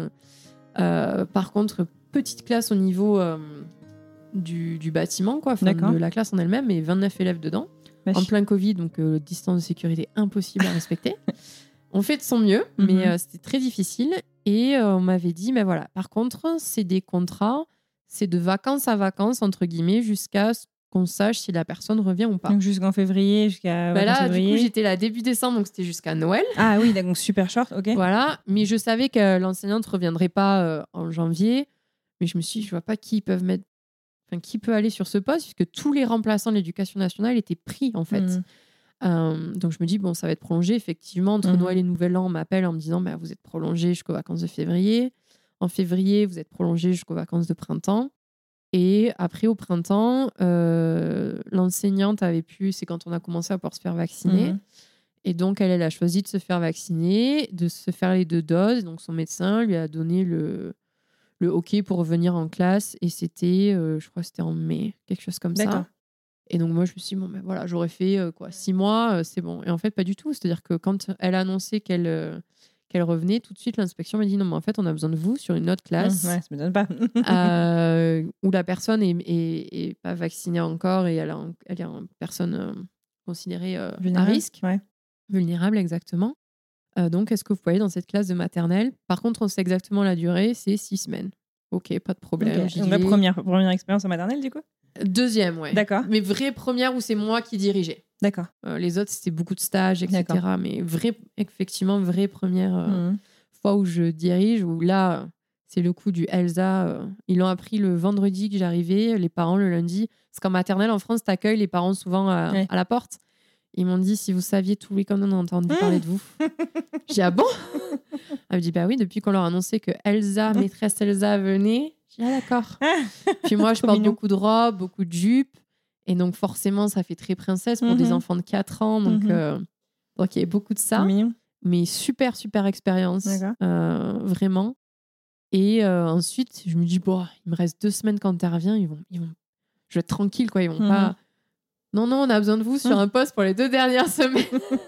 Par contre, petite classe au niveau du bâtiment, quoi, de la classe en elle-même, et 29 élèves dedans, en plein Covid, donc distance de sécurité impossible à respecter. On fait de son mieux, mais c'était très difficile. Et on m'avait dit, mais voilà, par contre, c'est des contrats, c'est de vacances à vacances, entre guillemets, jusqu'à qu'on sache si la personne revient ou pas. Donc jusqu'en février, jusqu'à là, février. Du coup, j'étais là début décembre, donc c'était jusqu'à Noël. Ah oui, donc super short, ok. Voilà, mais je savais que l'enseignante ne reviendrait pas en janvier. Mais je me suis dit, je vois pas qui peut aller sur ce poste, puisque tous les remplaçants de l'éducation nationale étaient pris, en fait. Donc je me dis, bon, ça va être prolongé. Effectivement, entre Noël et Nouvel An, on m'appelle en me disant, vous êtes prolongé jusqu'aux vacances de février. En février, vous êtes prolongé jusqu'aux vacances de printemps. Et après, au printemps, l'enseignante avait pu, c'est quand on a commencé à pouvoir se faire vacciner. Et donc, elle a choisi de se faire vacciner, de se faire les 2 doses. Donc, son médecin lui a donné le OK pour revenir en classe. Et c'était, je crois que c'était en mai, quelque chose comme ça. Et donc, moi, je me suis dit, bon, voilà, j'aurais fait 6 mois, c'est bon. Et en fait, pas du tout. C'est-à-dire que quand elle a annoncé qu'elle revenait, tout de suite, l'inspection m'a dit non, mais en fait, on a besoin de vous sur une autre classe. Ouais, ça m'étonne pas. Où la personne est pas vaccinée encore et elle est une personne considérée à risque. Ouais. Vulnérable, exactement. Donc, est-ce que vous pouvez aller dans cette classe de maternelle? Par contre, on sait exactement la durée, c'est 6 semaines. Ok, pas de problème. Donc, la première expérience en maternelle, du coup? Deuxième, ouais. D'accord. Mais vraie première où c'est moi qui dirigeais. D'accord. Les autres, c'était beaucoup de stages, etc. D'accord. Mais effectivement, vraie première fois où je dirige, où là, c'est le coup du Elsa. Ils l'ont appris le vendredi que j'arrivais, les parents le lundi. Parce qu'en maternelle, en France, t'accueilles les parents souvent à la porte. Ils m'ont dit, si vous saviez, tous les week-ends, on a entendu parler de vous. J'ai dit, ah bon? Elle me dit, bah oui, depuis qu'on leur a annoncé que Elsa, maîtresse Elsa, venait. J'ai dit, ah d'accord. Puis moi, je porte beaucoup de robes, beaucoup de jupes. Et donc, forcément, ça fait très princesse pour des enfants de 4 ans. Donc, il y a beaucoup de ça. Mais super, super expérience. Vraiment. Et ensuite, je me dis, bon, il me reste 2 semaines quand tu reviens, ils vont... je vais être tranquille, quoi. Ils vont pas... Non, on a besoin de vous sur un poste pour les 2 dernières semaines.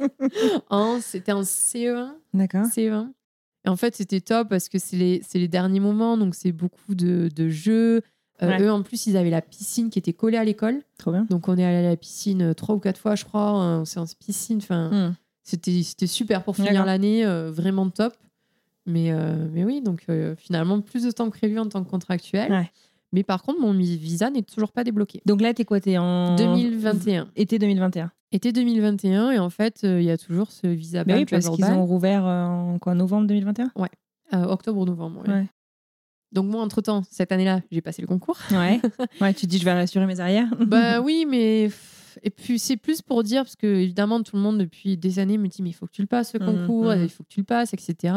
C'était en CE1. D'accord. CE1. Et en fait, c'était top parce que c'est les derniers moments, donc c'est beaucoup de jeux. Eux, en plus, ils avaient la piscine qui était collée à l'école. Trop bien. Donc, on est allé à la piscine 3 ou 4 fois, je crois, en séance piscine. Enfin, c'était super pour finir l'année, vraiment top. Mais oui, donc finalement, plus de temps que prévu en tant que contractuel. Ouais. Mais par contre, mon visa n'est toujours pas débloqué. Donc là, t'es quoi? T'es en 2021. Été 2021. Été 2021, et en fait, il y a toujours ce visa ban. Oui, parce qu'ils ont rouvert en novembre 2021? Ouais, octobre-novembre. Ouais. Donc moi, entre-temps, cette année-là, j'ai passé le concours. Ouais, tu te dis, je vais rassurer mes arrières. Bah oui, mais... Et puis, c'est plus pour dire, parce que évidemment, tout le monde, depuis des années, me dit, mais il faut que tu le passes, ce concours, il faut que tu le passes, etc.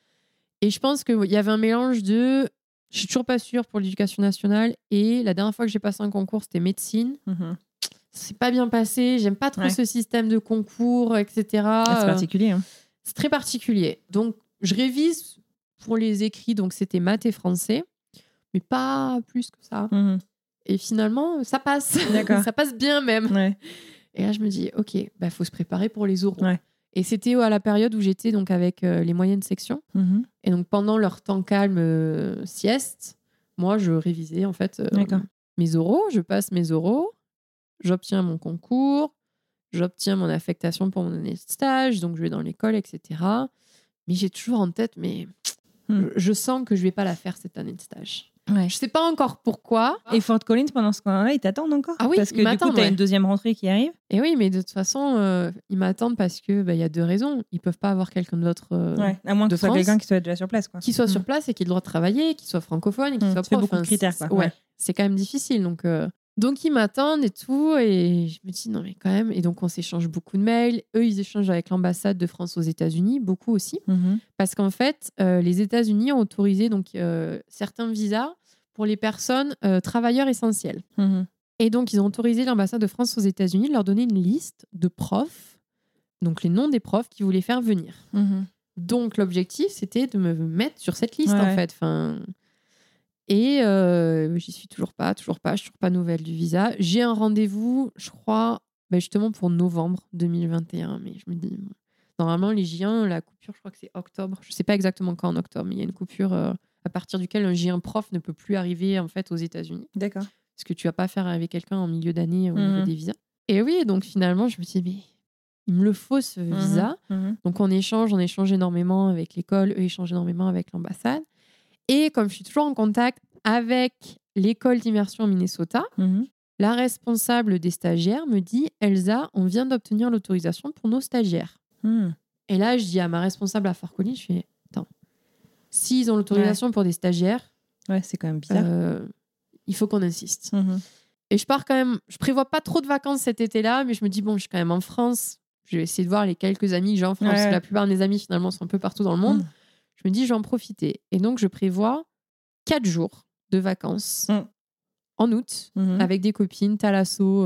Et je pense qu'il y avait un mélange de... Je suis toujours pas sûre pour l'éducation nationale. Et la dernière fois que j'ai passé un concours, c'était médecine. C'est pas bien passé. J'aime pas trop ce système de concours, etc. C'est particulier. Hein. C'est très particulier. Donc, je révise pour les écrits. Donc, c'était maths et français. Mais pas plus que ça. Et finalement, ça passe. D'accord. Ça passe bien même. Ouais. Et là, je me dis, OK, faut se préparer pour les oraux. Ouais. Et c'était à la période où j'étais donc avec les moyennes sections. Et donc, pendant leur temps calme sieste, moi, je révisais en fait mes oraux. Je passe mes oraux. J'obtiens mon concours. J'obtiens mon affectation pour mon année de stage. Donc, je vais dans l'école, etc. Mais j'ai toujours en tête, mais je sens que je vais pas la faire cette année de stage. Ouais. Je sais pas encore pourquoi. Et Fort Collins, pendant ce temps-là, ils t'attendent encore? Ah oui, parce que du coup, t'as une deuxième rentrée qui arrive. Et oui, mais de toute façon, ils m'attendent parce que y a 2 raisons. Ils peuvent pas avoir quelqu'un d'autre à moins que ce soit quelqu'un qui soit déjà sur place. Quoi. Qui soit sur place et qui ait le droit de travailler, qui soit francophone et qui soit prof. C'est beaucoup de critères. Quoi. Ouais. C'est quand même difficile. Donc, ils m'attendent et tout. Et je me dis, non, mais quand même. Et donc, on s'échange beaucoup de mails. Eux, ils échangent avec l'ambassade de France aux États-Unis, beaucoup aussi. Parce qu'en fait, les États-Unis ont autorisé donc, certains visas pour les personnes travailleurs essentiels. Et donc, ils ont autorisé l'ambassade de France aux États-Unis de leur donner une liste de profs, donc les noms des profs qu'ils voulaient faire venir. Donc, l'objectif, c'était de me mettre sur cette liste, en fait. Et j'y suis toujours pas. Je suis toujours pas nouvelle du visa. J'ai un rendez-vous, je crois, justement pour novembre 2021. Mais je me dis, normalement, les J1, la coupure, je crois que c'est octobre. Je sais pas exactement quand en octobre, mais il y a une coupure à partir duquel un J1 prof ne peut plus arriver en fait aux États-Unis. D'accord. Parce que tu vas pas faire avec quelqu'un en milieu d'année au niveau des visas. Et oui, donc finalement, je me dis, mais il me le faut ce visa. Donc on échange énormément avec l'école, eux échangent énormément avec l'ambassade. Et comme je suis toujours en contact avec l'école d'immersion au Minnesota, la responsable des stagiaires me dit, Elsa, on vient d'obtenir l'autorisation pour nos stagiaires. Et là, je dis à ma responsable à Fort Collins, je fais, attends, s'ils ont l'autorisation pour des stagiaires, c'est quand même bizarre. Il faut qu'on insiste. Et je pars quand même, je prévois pas trop de vacances cet été-là, mais je me dis, bon, je suis quand même en France, je vais essayer de voir les quelques amis que j'ai en France. La plupart de mes amis, finalement, sont un peu partout dans le monde. Je me dis, je vais en profiter. Et donc, je prévois 4 jours de vacances en août avec des copines, thalasso,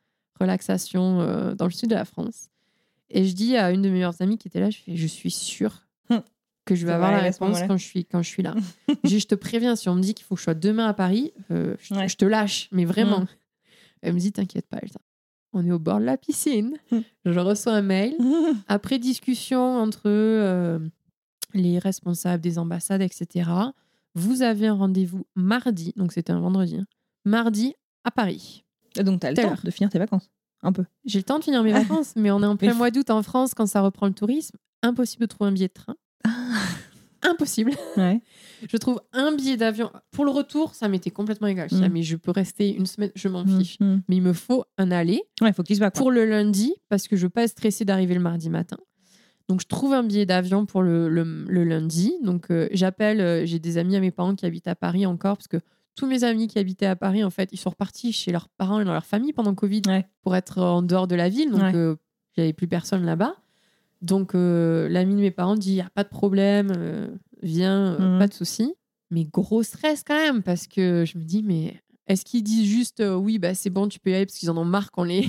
relaxation dans le sud de la France. Et je dis à une de mes meilleures amies qui était là, je suis sûre que je vais avoir la réponse quand je suis là. Je te préviens, si on me dit qu'il faut que je sois demain à Paris, je te lâche, mais vraiment. Elle me dit, t'inquiète pas, Elsa. On est au bord de la piscine. Je reçois un mail. Après discussion entre les responsables des ambassades, etc., vous avez un rendez-vous mardi, donc c'était un vendredi, mardi à Paris. Et donc, tu as le temps de finir tes vacances, un peu. J'ai le temps de finir mes vacances, mais on est en plein mois d'août en France, quand ça reprend le tourisme. Impossible de trouver un billet de train. Impossible. Je trouve un billet d'avion. Pour le retour, ça m'était complètement égal. Mais je peux rester une semaine, je m'en fiche. Mais il me faut un aller faut qu'il se va, pour le lundi, parce que je veux pas être stressée d'arriver le mardi matin. Donc, je trouve un billet d'avion pour le lundi. Donc, j'appelle, j'ai des amis à mes parents qui habitent à Paris encore, parce que tous mes amis qui habitaient à Paris, en fait, ils sont repartis chez leurs parents et dans leur famille pendant Covid pour être en dehors de la ville. Donc, j'avais plus personne là-bas. Donc, l'ami de mes parents dit, il n'y a pas de problème, viens, pas de souci. Mais gros stress quand même, parce que je me dis, mais est-ce qu'ils disent juste, oui, c'est bon, tu peux y aller, parce qu'ils en ont marre qu'on les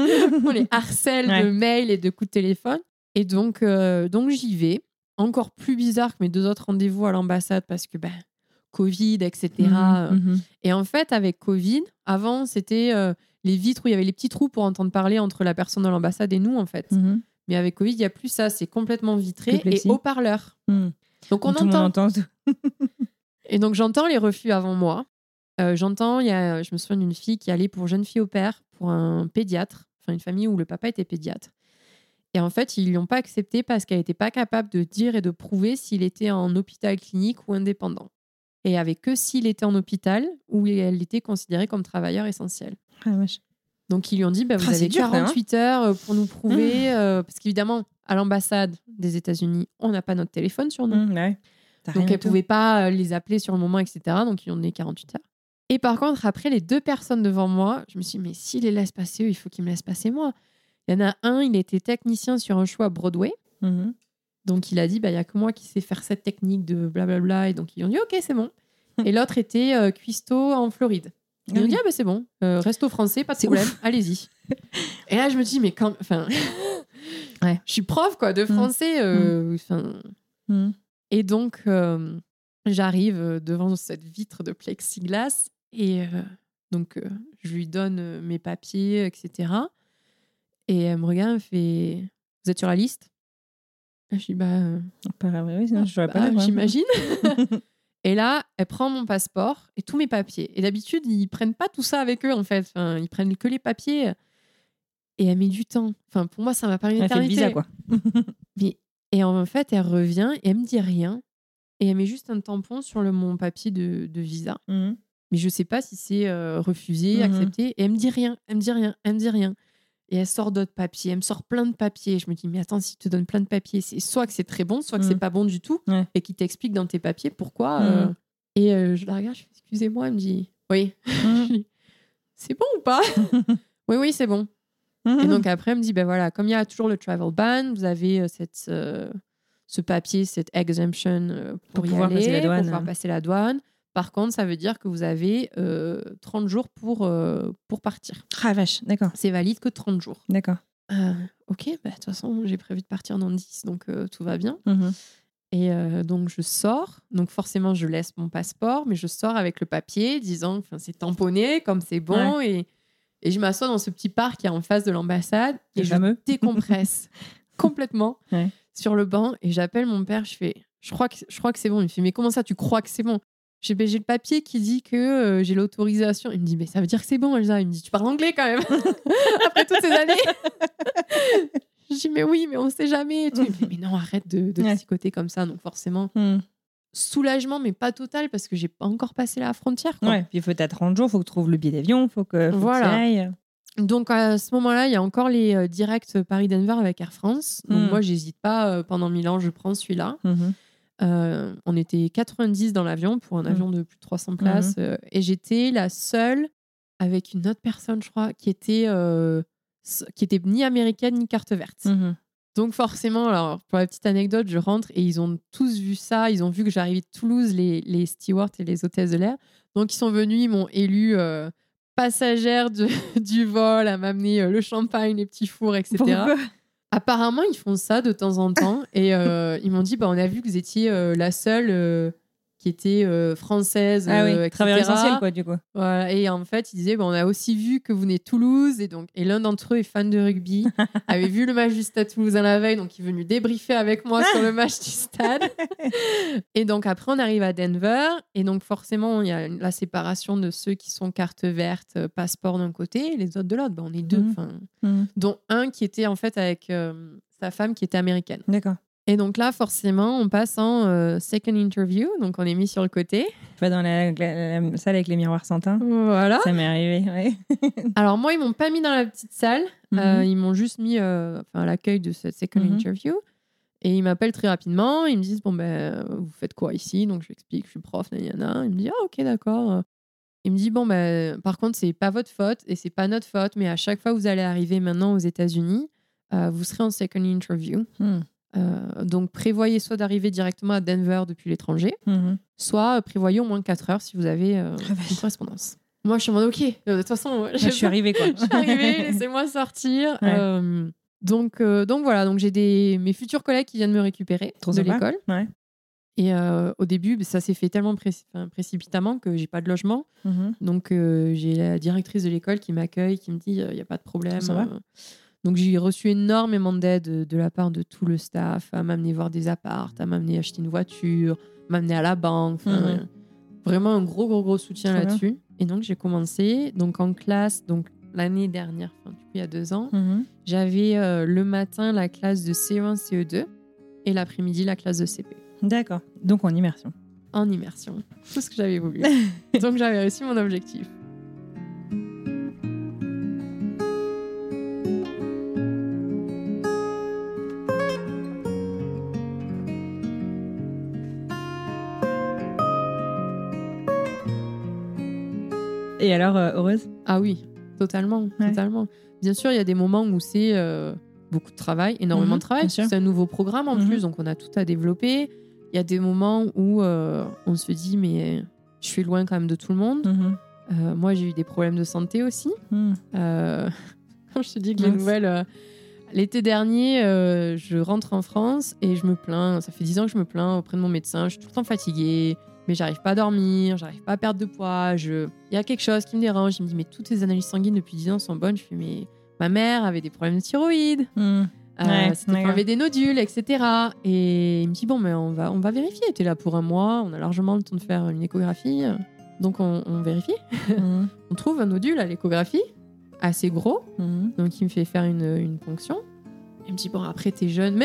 harcèle de mails et de coups de téléphone. Et donc j'y vais. Encore plus bizarre que mes 2 autres rendez-vous à l'ambassade, parce que Covid, etc. Et en fait, avec Covid, avant, c'était les vitres où il y avait les petits trous pour entendre parler entre la personne de l'ambassade et nous, en fait. Mais avec Covid, il n'y a plus ça. C'est complètement vitré et haut-parleur. Donc, on tout le monde entend tout. Et donc, j'entends les refus avant moi. Je me souviens d'une fille qui allait pour jeune fille au père, pour un pédiatre, enfin une famille où le papa était pédiatre. Et en fait, ils ne l'ont pas accepté parce qu'elle n'était pas capable de dire et de prouver s'il était en hôpital clinique ou indépendant. Et avec que s'il était en hôpital, où elle était considérée comme travailleur essentiel. Donc, ils lui ont dit, vous avez 48 heures pour nous prouver, parce qu'évidemment, à l'ambassade des États-Unis, on n'a pas notre téléphone sur nous. Donc, elle ne pouvait pas les appeler sur le moment, etc. Donc, ils lui ont donné 48 heures. Et par contre, après, les 2 personnes devant moi, je me suis dit, mais s'il les laisse passer eux, il faut qu'ils me laissent passer moi. Il y en a un, il était technicien sur un show à Broadway. Donc, il a dit, il n'y a que moi qui sais faire cette technique de blablabla. Et donc, ils ont dit, OK, c'est bon. Et l'autre était cuistot en Floride. Ils ont dit, c'est bon, resto français, pas de problème, allez-y. Et là, je me dis, mais quand... Enfin, je suis prof, quoi, de français. Et donc, j'arrive devant cette vitre de plexiglas et donc, je lui donne mes papiers, etc. Et elle me regarde, elle me fait « Vous êtes sur la liste ?» Je dis oui, sinon je pas j'imagine. Et là, elle prend mon passeport et tous mes papiers. Et d'habitude, ils prennent pas tout ça avec eux, en fait. Enfin, ils prennent que les papiers. Et elle met du temps. Enfin, pour moi, ça m'a paru une éternité. Elle fait le visa, quoi. Et en fait, elle revient et elle me dit rien. Et elle met juste un tampon sur mon papier de visa. Mais je sais pas si c'est refusé, accepté. Et elle me dit rien, elle me dit rien, elle me dit rien. Et elle sort d'autres papiers, elle me sort plein de papiers. Je me dis, mais attends, si tu te donnes plein de papiers, c'est soit que c'est très bon, soit que c'est pas bon du tout. Et qu'il t'explique dans tes papiers pourquoi. Et je la regarde, je fais, excusez-moi, elle me dit, oui. C'est bon ou pas? Oui, c'est bon. Et donc après, elle me dit, voilà, comme il y a toujours le travel ban, vous avez ce papier, cette exemption pour pouvoir passer la douane. Par contre, ça veut dire que vous avez 30 jours pour partir. Ah vache, d'accord. C'est valide que 30 jours. D'accord. Ok, de toute façon, j'ai prévu de partir dans 10, donc tout va bien. Et donc, je sors. Donc, forcément, je laisse mon passeport, mais je sors avec le papier disant que c'est tamponné, comme c'est bon. Et je m'assois dans ce petit parc qui est en face de l'ambassade et je décompresse complètement sur le banc. Et j'appelle mon père, je fais, je crois que c'est bon. Il me fait, mais comment ça, tu crois que c'est bon? J'ai le papier qui dit que j'ai l'autorisation. Il me dit, mais ça veut dire que c'est bon, Elsa. Il me dit, tu parles anglais quand même après toutes ces années. Je dis, mais oui, mais on ne sait jamais. Et tout. Il me fait, mais non, arrête de psychoter comme ça. Donc forcément, soulagement, mais pas total parce que j'ai pas encore passé la frontière. Quoi. Puis il faut t'attendre 30 jours, il faut que tu trouves le billet d'avion, faut que tu ailles. Donc à ce moment-là, il y a encore les directs Paris-Denver avec Air France. Donc moi, j'hésite pas. Pendant 1000 ans, je prends celui-là. On était 90 dans l'avion pour un avion de plus de 300 places et j'étais la seule avec une autre personne, je crois, qui était ni américaine ni carte verte. Donc forcément, alors pour la petite anecdote, je rentre et ils ont tous vu ça. Ils ont vu que j'arrivais de Toulouse, les stewards et les hôtesses de l'air. Donc ils sont venus, ils m'ont élue passagère du vol, à m'amener le champagne, les petits fours, etc. Pourquoi ? Apparemment, ils font ça de temps en temps. Et ils m'ont dit, on a vu que vous étiez la seule qui était française, etc. Travailleur essentiel, quoi, du coup. Voilà. Et en fait, ils disaient, on a aussi vu que vous venez de Toulouse. Et l'un d'entre eux est fan de rugby, avait vu le match du Stade Toulousain la veille, donc il est venu débriefer avec moi sur le match du stade. Et donc après, on arrive à Denver. Et donc forcément, il y a la séparation de ceux qui sont carte verte, passeport d'un côté, et les autres de l'autre. On est deux. Dont un qui était en fait avec sa femme qui était américaine. D'accord. Et donc là, forcément, on passe en second interview. Donc, on est mis sur le côté. Tu vas dans la salle avec les miroirs sans teint. Voilà. Ça m'est arrivé, Alors, moi, ils m'ont pas mis dans la petite salle. Ils m'ont juste mis à l'accueil de cette second interview. Et ils m'appellent très rapidement. Ils me disent, vous faites quoi ici? Donc, je lui explique, je suis prof, nanana. Il me dit, ok, d'accord. Il me dit, par contre, c'est pas votre faute et c'est pas notre faute. Mais à chaque fois que vous allez arriver maintenant aux États-Unis, vous serez en second interview. Donc prévoyez soit d'arriver directement à Denver depuis l'étranger, soit prévoyez au moins 4 heures si vous avez une correspondance. Moi je suis en mode ok, de toute façon je suis arrivée quoi. Je suis arrivée, laissez-moi sortir. Donc voilà, donc j'ai mes futurs collègues qui viennent me récupérer de l'école. Et au début, ça s'est fait tellement précipitamment que j'ai pas de logement. Donc, j'ai la directrice de l'école qui m'accueille, qui me dit il n'y a pas de problème. Ça va. Donc, j'ai reçu énormément d'aide de la part de tout le staff, à m'amener voir des apparts, à m'amener acheter une voiture, m'amener à la banque. Vraiment un gros soutien Très là-dessus. Et donc, j'ai commencé en classe. Donc, l'année dernière, du coup, il y a 2 ans, j'avais le matin la classe de CE1, CE2 et l'après-midi la classe de CP. D'accord. Donc en immersion. En immersion. Tout ce que j'avais voulu. Donc j'avais réussi mon objectif. Et alors, heureuse ? Ah oui, totalement. Bien sûr, il y a des moments où c'est beaucoup de travail, énormément de travail. C'est un nouveau programme en plus, donc on a tout à développer. Il y a des moments où on se dit, mais je suis loin quand même de tout le monde. Moi, j'ai eu des problèmes de santé aussi. Quand je te dis que les nouvelles... l'été dernier, je rentre en France et je me plains. Ça fait 10 ans que je me plains auprès de mon médecin. Je suis tout le temps fatiguée, mais j'arrive pas à dormir, j'arrive pas à perdre de poids. Il y a quelque chose qui me dérange. Il me dit, mais toutes tes analyses sanguines depuis 10 ans sont bonnes. Je fais, mais ma mère avait des problèmes de thyroïde. C'était qu'on avait des nodules, etc. Et il me dit, bon, mais on va vérifier. T'es là pour 1 mois, on a largement le temps de faire une échographie. Donc on vérifie. On trouve un nodule à l'échographie, assez gros. Donc il me fait faire une ponction. Il me dit, bon, après t'es jeune.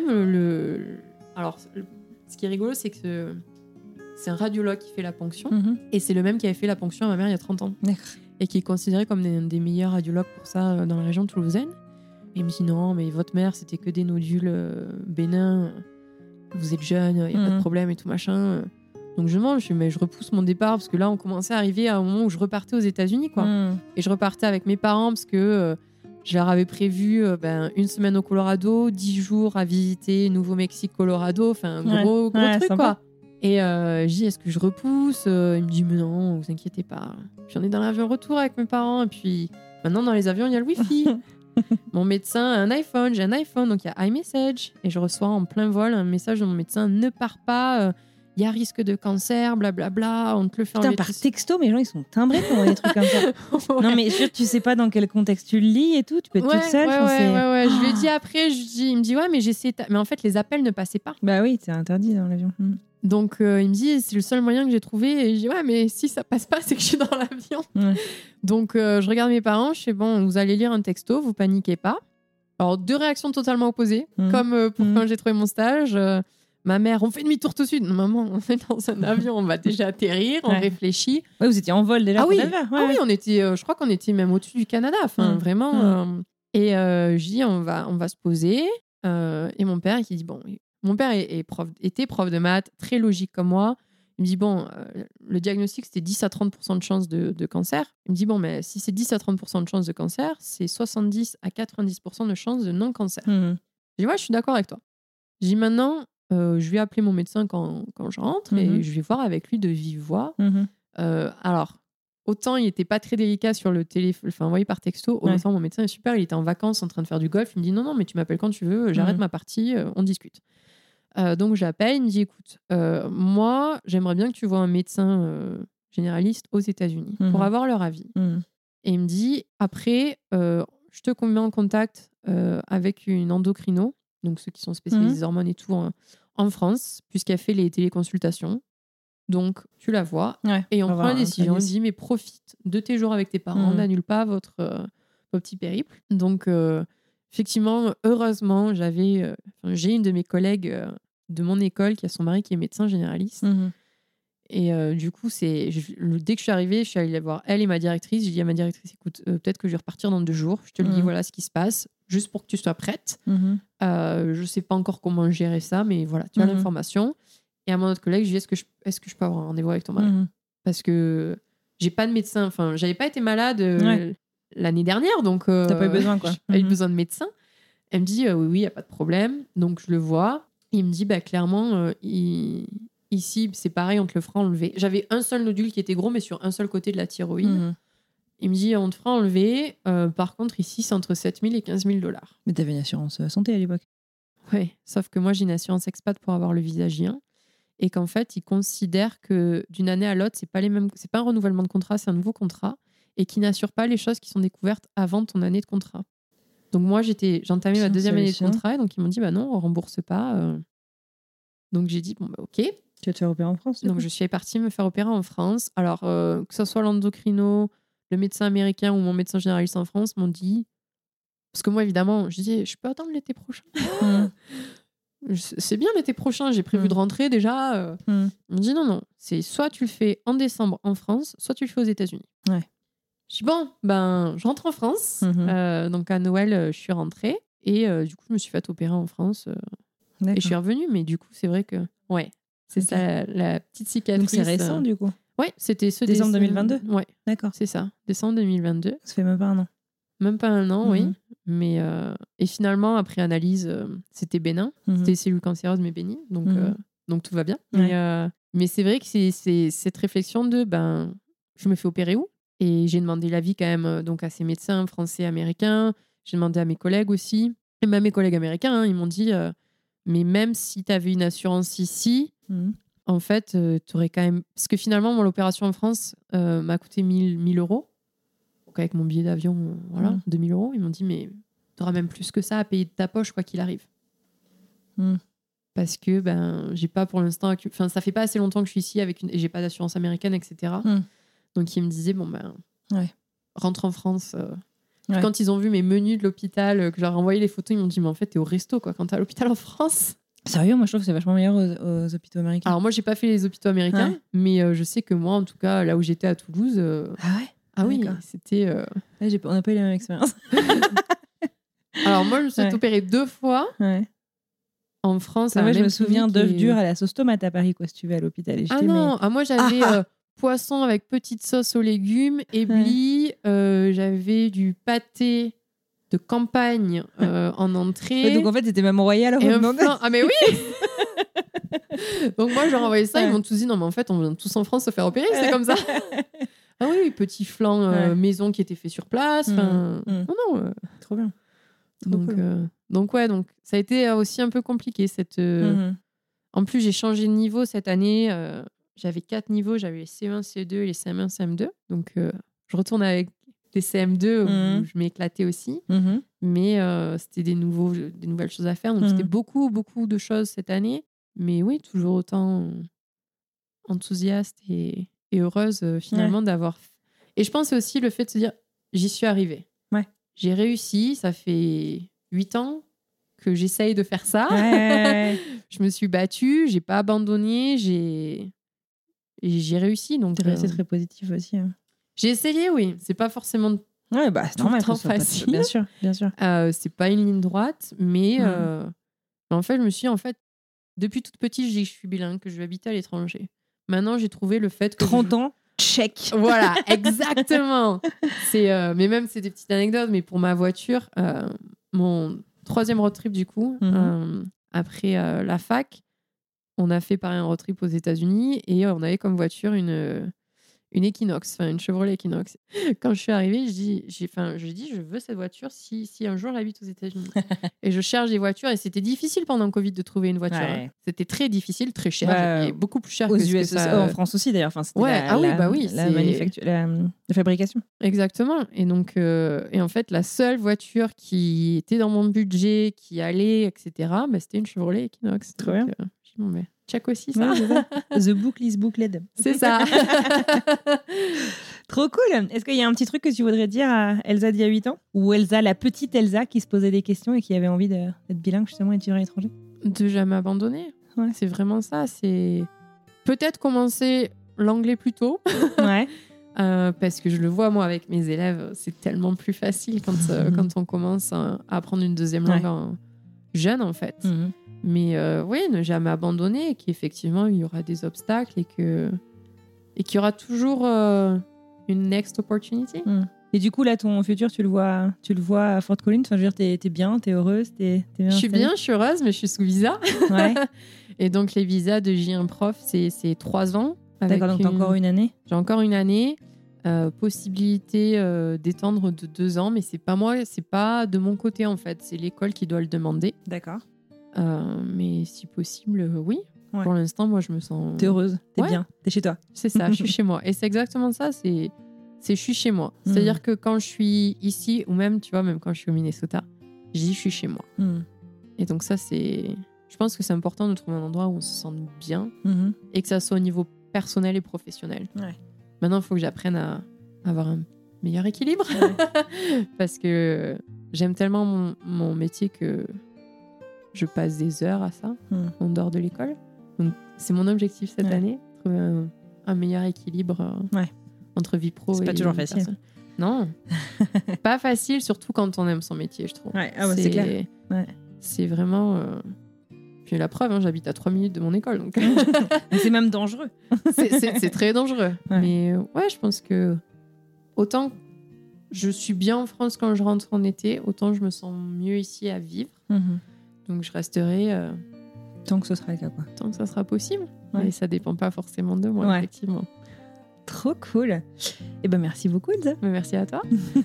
Alors, ce qui est rigolo, c'est que c'est un radiologue qui fait la ponction. Et c'est le même qui avait fait la ponction à ma mère il y a 30 ans. D'accord. Et qui est considéré comme un des meilleurs radiologues pour ça dans la région toulousaine. Et il me dit, non, mais votre mère, c'était que des nodules bénins. Vous êtes jeune, il n'y a pas de problème et tout machin. Donc je mange, mais je repousse mon départ parce que là, on commençait à arriver à un moment où je repartais aux États-Unis, quoi. Et je repartais avec mes parents parce que je leur avais prévu 1 semaine au Colorado, 10 jours à visiter Nouveau-Mexique, Colorado. Enfin, un gros truc, sympa. quoi. Et je dis, est-ce que je repousse ? Il me dit, mais non, vous inquiétez pas. Puis on est dans l'avion retour avec mes parents. Et puis maintenant, dans les avions, il y a le Wi-Fi. Mon médecin a un iPhone, j'ai un iPhone, donc il y a iMessage. Et je reçois en plein vol un message de mon médecin, ne pars pas, il y a risque de cancer, blablabla, on te le fait enlever. Par texto, mais les gens, ils sont timbrés pour des trucs comme ça. Non, mais tu sais pas dans quel contexte tu le lis et tout, tu peux être toute seule. Ouais. Je lui ai dit après, il me dit, ouais, mais j'essaie. Mais en fait, les appels ne passaient pas. Bah oui, c'est interdit dans l'avion. Donc, il me dit, c'est le seul moyen que j'ai trouvé. Et je dis, ouais, mais si ça passe pas, c'est que je suis dans l'avion. Donc, je regarde mes parents, je fais, bon, vous allez lire un texto, vous paniquez pas. Alors, 2 réactions totalement opposées, comme pour quand j'ai trouvé mon stage. Ma mère, on fait demi-tour tout de suite. Non, maman, on est dans un avion, on va déjà atterrir, on réfléchit. Ouais, vous étiez en vol déjà. Oui, on était, je crois qu'on était même au-dessus du Canada. Enfin, vraiment. Et je dis, on va se poser. Et mon père, qui dit, bon, mon père était prof de maths, très logique comme moi. Il me dit, bon, le diagnostic, c'était 10 à 30% de chance de cancer. Il me dit, bon, mais si c'est 10 à 30% de chance de cancer, c'est 70 à 90% de chance de non-cancer. Je dis, ouais, je suis d'accord avec toi. Je dis, maintenant, je vais appeler mon médecin quand je rentre et je vais voir avec lui de vive voix. Alors, autant il n'était pas très délicat sur le téléphone, enfin envoyé par texto, autant mon médecin est super, il était en vacances en train de faire du golf. Il me dit, non, mais tu m'appelles quand tu veux, j'arrête ma partie, on discute. Donc j'appelle, il me dit, écoute, moi j'aimerais bien que tu vois un médecin généraliste aux États-Unis pour avoir leur avis. Et il me dit, après, je te mets en contact avec une endocrino, donc ceux qui sont spécialisés hormones et tout en France, puisqu'elle fait les téléconsultations. Donc tu la vois et on prend la décision. Il me dit, mais profite de tes jours avec tes parents, n'annule pas votre petit périple. Donc effectivement, heureusement, j'ai une de mes collègues de mon école qui a son mari qui est médecin généraliste. Et du coup, dès que je suis arrivée, je suis allée voir elle et ma directrice. J'ai dit à ma directrice, écoute, peut-être que je vais repartir dans 2 jours. Je te le dis, voilà ce qui se passe, juste pour que tu sois prête. Je sais pas encore comment gérer ça, mais voilà, tu as l'information. Et à mon autre collègue, je lui ai dit, est-ce que je peux avoir un rendez-vous avec ton mari ? Parce que j'ai pas de médecin. Enfin, j'avais pas été malade l'année dernière, donc t'as pas eu besoin, quoi. J'ai pas eu besoin de médecin. Elle me dit, oui, y a pas de problème. Donc je le vois. Il me dit, clairement, ici, c'est pareil, on te le fera enlever. J'avais un seul nodule qui était gros, mais sur un seul côté de la thyroïde. Il me dit, on te fera enlever. Par contre, ici, c'est entre 7 000 et 15 000 $. Mais t'avais une assurance santé à l'époque. Oui, sauf que moi, j'ai une assurance expat pour avoir le visagien. et qu'en fait, ils considèrent que d'une année à l'autre, c'est pas un renouvellement de contrat, c'est un nouveau contrat, et qui n'assure pas les choses qui sont découvertes avant ton année de contrat. Donc moi, j'entamais ma deuxième année de contrat, et donc ils m'ont dit, bah non, on rembourse pas. Donc j'ai dit, bon, bah ok. Tu vas te faire opérer en France? Donc je suis partie me faire opérer en France. Alors, que ce soit l'endocrino, le médecin américain ou mon médecin généraliste en France m'ont dit... Parce que moi, évidemment, je disais, je peux attendre l'été prochain. C'est bien l'été prochain, j'ai prévu de rentrer déjà. Ils m'ont dit, non, c'est soit tu le fais en décembre en France, soit tu le fais aux États-Unis. Ouais. Je dis, bon, ben, je rentre en France. Donc à Noël, je suis rentrée. Et du coup, je me suis fait opérer en France. Et je suis revenue. Mais du coup, c'est vrai que... Ouais, c'est ça, la petite cicatrice. Donc c'est récent, du coup? Ouais, c'était ce décembre 2022? Ouais. D'accord. C'est ça, décembre 2022. Ça fait même pas un an. Même pas un an, oui. Mais, et finalement, après analyse, c'était bénin. C'était des cellules cancéreuses, mais bénignes. Donc tout va bien. Ouais. Mais c'est vrai que c'est cette réflexion de, ben, je me fais opérer où? Et j'ai demandé l'avis quand même donc à ces médecins français, américains. J'ai demandé à mes collègues aussi. Et même mes collègues américains, ils m'ont dit, mais même si tu avais une assurance ici, en fait, tu aurais quand même... Parce que finalement, l'opération en France m'a coûté 1000 euros. Donc avec mon billet d'avion, 2000 euros. Ils m'ont dit, mais tu auras même plus que ça à payer de ta poche, quoi qu'il arrive. Parce que ben, j'ai pas pour l'instant... Enfin, ça fait pas assez longtemps que je suis ici et j'ai pas d'assurance américaine, etc. Donc ils me disaient, bon ben, rentre en France. Quand ils ont vu mes menus de l'hôpital, que je leur ai envoyé les photos, ils m'ont dit, mais en fait, t'es au resto, quoi, quand t'es à l'hôpital en France. Sérieux, moi je trouve que c'est vachement meilleur aux hôpitaux américains. Alors moi, j'ai pas fait les hôpitaux américains, mais je sais que moi, en tout cas, là où j'étais à Toulouse... Ah ouais? Ah oui, c'était... on n'a pas eu la même expérience. Alors moi, je me suis opérée 2 fois en France. Moi, je me souviens d'œufs durs à la sauce tomate à Paris, quoi, si tu vas à l'hôpital. Et moi j'avais poisson avec petite sauce aux légumes, éblis, j'avais du pâté de campagne en entrée. Donc en fait, c'était même royal. Ah mais oui. Donc moi, je leur ai envoyé ça, ils m'ont tous dit, non mais en fait, on vient tous en France se faire opérer, c'est comme ça. Ah oui, petit flan maison qui était fait sur place. Non. Trop bien. Donc ça a été aussi un peu compliqué. En plus, j'ai changé de niveau cette année. J'avais 4 niveaux. J'avais les C1, C2 et les CM1, CM2. Donc, je retourne avec les CM2 où je m'éclatais aussi. Mais c'était des nouvelles choses à faire. Donc, c'était beaucoup, beaucoup de choses cette année. Mais oui, toujours autant enthousiaste et heureuse finalement d'avoir... Et je pense c'est aussi le fait de se dire, j'y suis arrivée. Ouais. J'ai réussi, ça fait 8 ans que j'essaye de faire ça. Je me suis battue, j'ai pas abandonné, j'ai réussi. Donc, c'est très positif aussi. J'ai essayé, oui. C'est pas forcément c'est normal, facile. Bien sûr. C'est pas une ligne droite, mais en fait, je me suis depuis toute petite, je dis que je suis bilingue, que je vais habiter à l'étranger. Maintenant, j'ai trouvé le fait que 30 ans, check. Voilà, exactement. Mais même, c'est des petites anecdotes, mais pour ma voiture, mon 3e road trip, du coup, après la fac, on a fait pareil un road trip aux États-Unis et on avait comme voiture une Equinox, une Chevrolet Equinox. Quand je suis arrivée, je dis, je veux cette voiture si un jour j'habite aux États-Unis. Et je cherche des voitures et c'était difficile pendant le Covid de trouver une voiture. Ouais. C'était très difficile, très cher, et beaucoup plus cher aux que US, ça. En France aussi d'ailleurs. Enfin, la fabrication. Exactement. Et donc, et en fait, la seule voiture qui était dans mon budget, qui allait, etc., c'était une Chevrolet Equinox. Trop bien. Je dis, bon, mais check aussi ça. The book is booklet. C'est ça. Trop cool. Est-ce qu'il y a un petit truc que tu voudrais dire à Elsa d'il y a 8 ans? Ou Elsa, la petite Elsa qui se posait des questions et qui avait envie d'être bilingue justement et d'étudier à l'étranger? De jamais abandonner. Ouais. C'est vraiment ça. C'est peut-être commencer l'anglais plus tôt. Ouais. Parce que je le vois moi avec mes élèves, c'est tellement plus facile quand on commence à apprendre une deuxième langue jeune en fait. Mais oui, ne jamais abandonner et qu'effectivement il y aura des obstacles et qu'il y aura toujours une next opportunity. Et du coup là, ton futur, tu le vois à Fort Collins. Enfin, je veux dire, t'es bien, t'es heureuse, t'es bien. Je suis bien, je suis heureuse, mais je suis sous visa. Ouais. Et donc les visas de J1 prof, c'est 3 ans. D'accord, donc t'as encore une année. J'ai encore une année. Possibilité d'étendre de 2 ans, mais c'est pas de mon côté en fait, c'est l'école qui doit le demander. D'accord. Mais si possible, oui. pour l'instant, moi, je me sens... T'es heureuse, t'es bien, t'es chez toi. C'est ça, je suis chez moi. Et c'est exactement ça, c'est je suis chez moi. C'est-à-dire que quand je suis ici, ou même, tu vois, même quand je suis au Minnesota, je dis je suis chez moi. Et donc ça, c'est... Je pense que c'est important de trouver un endroit où on se sent bien et que ça soit au niveau personnel et professionnel. Ouais. Maintenant, il faut que j'apprenne à avoir un meilleur équilibre. Parce que j'aime tellement mon métier que je passe des heures à ça, en dehors de l'école. Donc, c'est mon objectif cette année, trouver un meilleur équilibre entre vie pro et c'est pas toujours facile. Personne. Non, pas facile, surtout quand on aime son métier, je trouve. C'est clair. C'est vraiment... Puis la preuve, j'habite à 3 minutes de mon école. Donc... c'est même dangereux. c'est très dangereux. Mais ouais, je pense que autant je suis bien en France quand je rentre en été, autant je me sens mieux ici à vivre. Donc je resterai... tant que ce sera le cas, quoi. Tant que ça sera possible. Mais ça dépend pas forcément de moi, effectivement. Trop cool. Et ben merci beaucoup, Elsa. Mais merci à toi.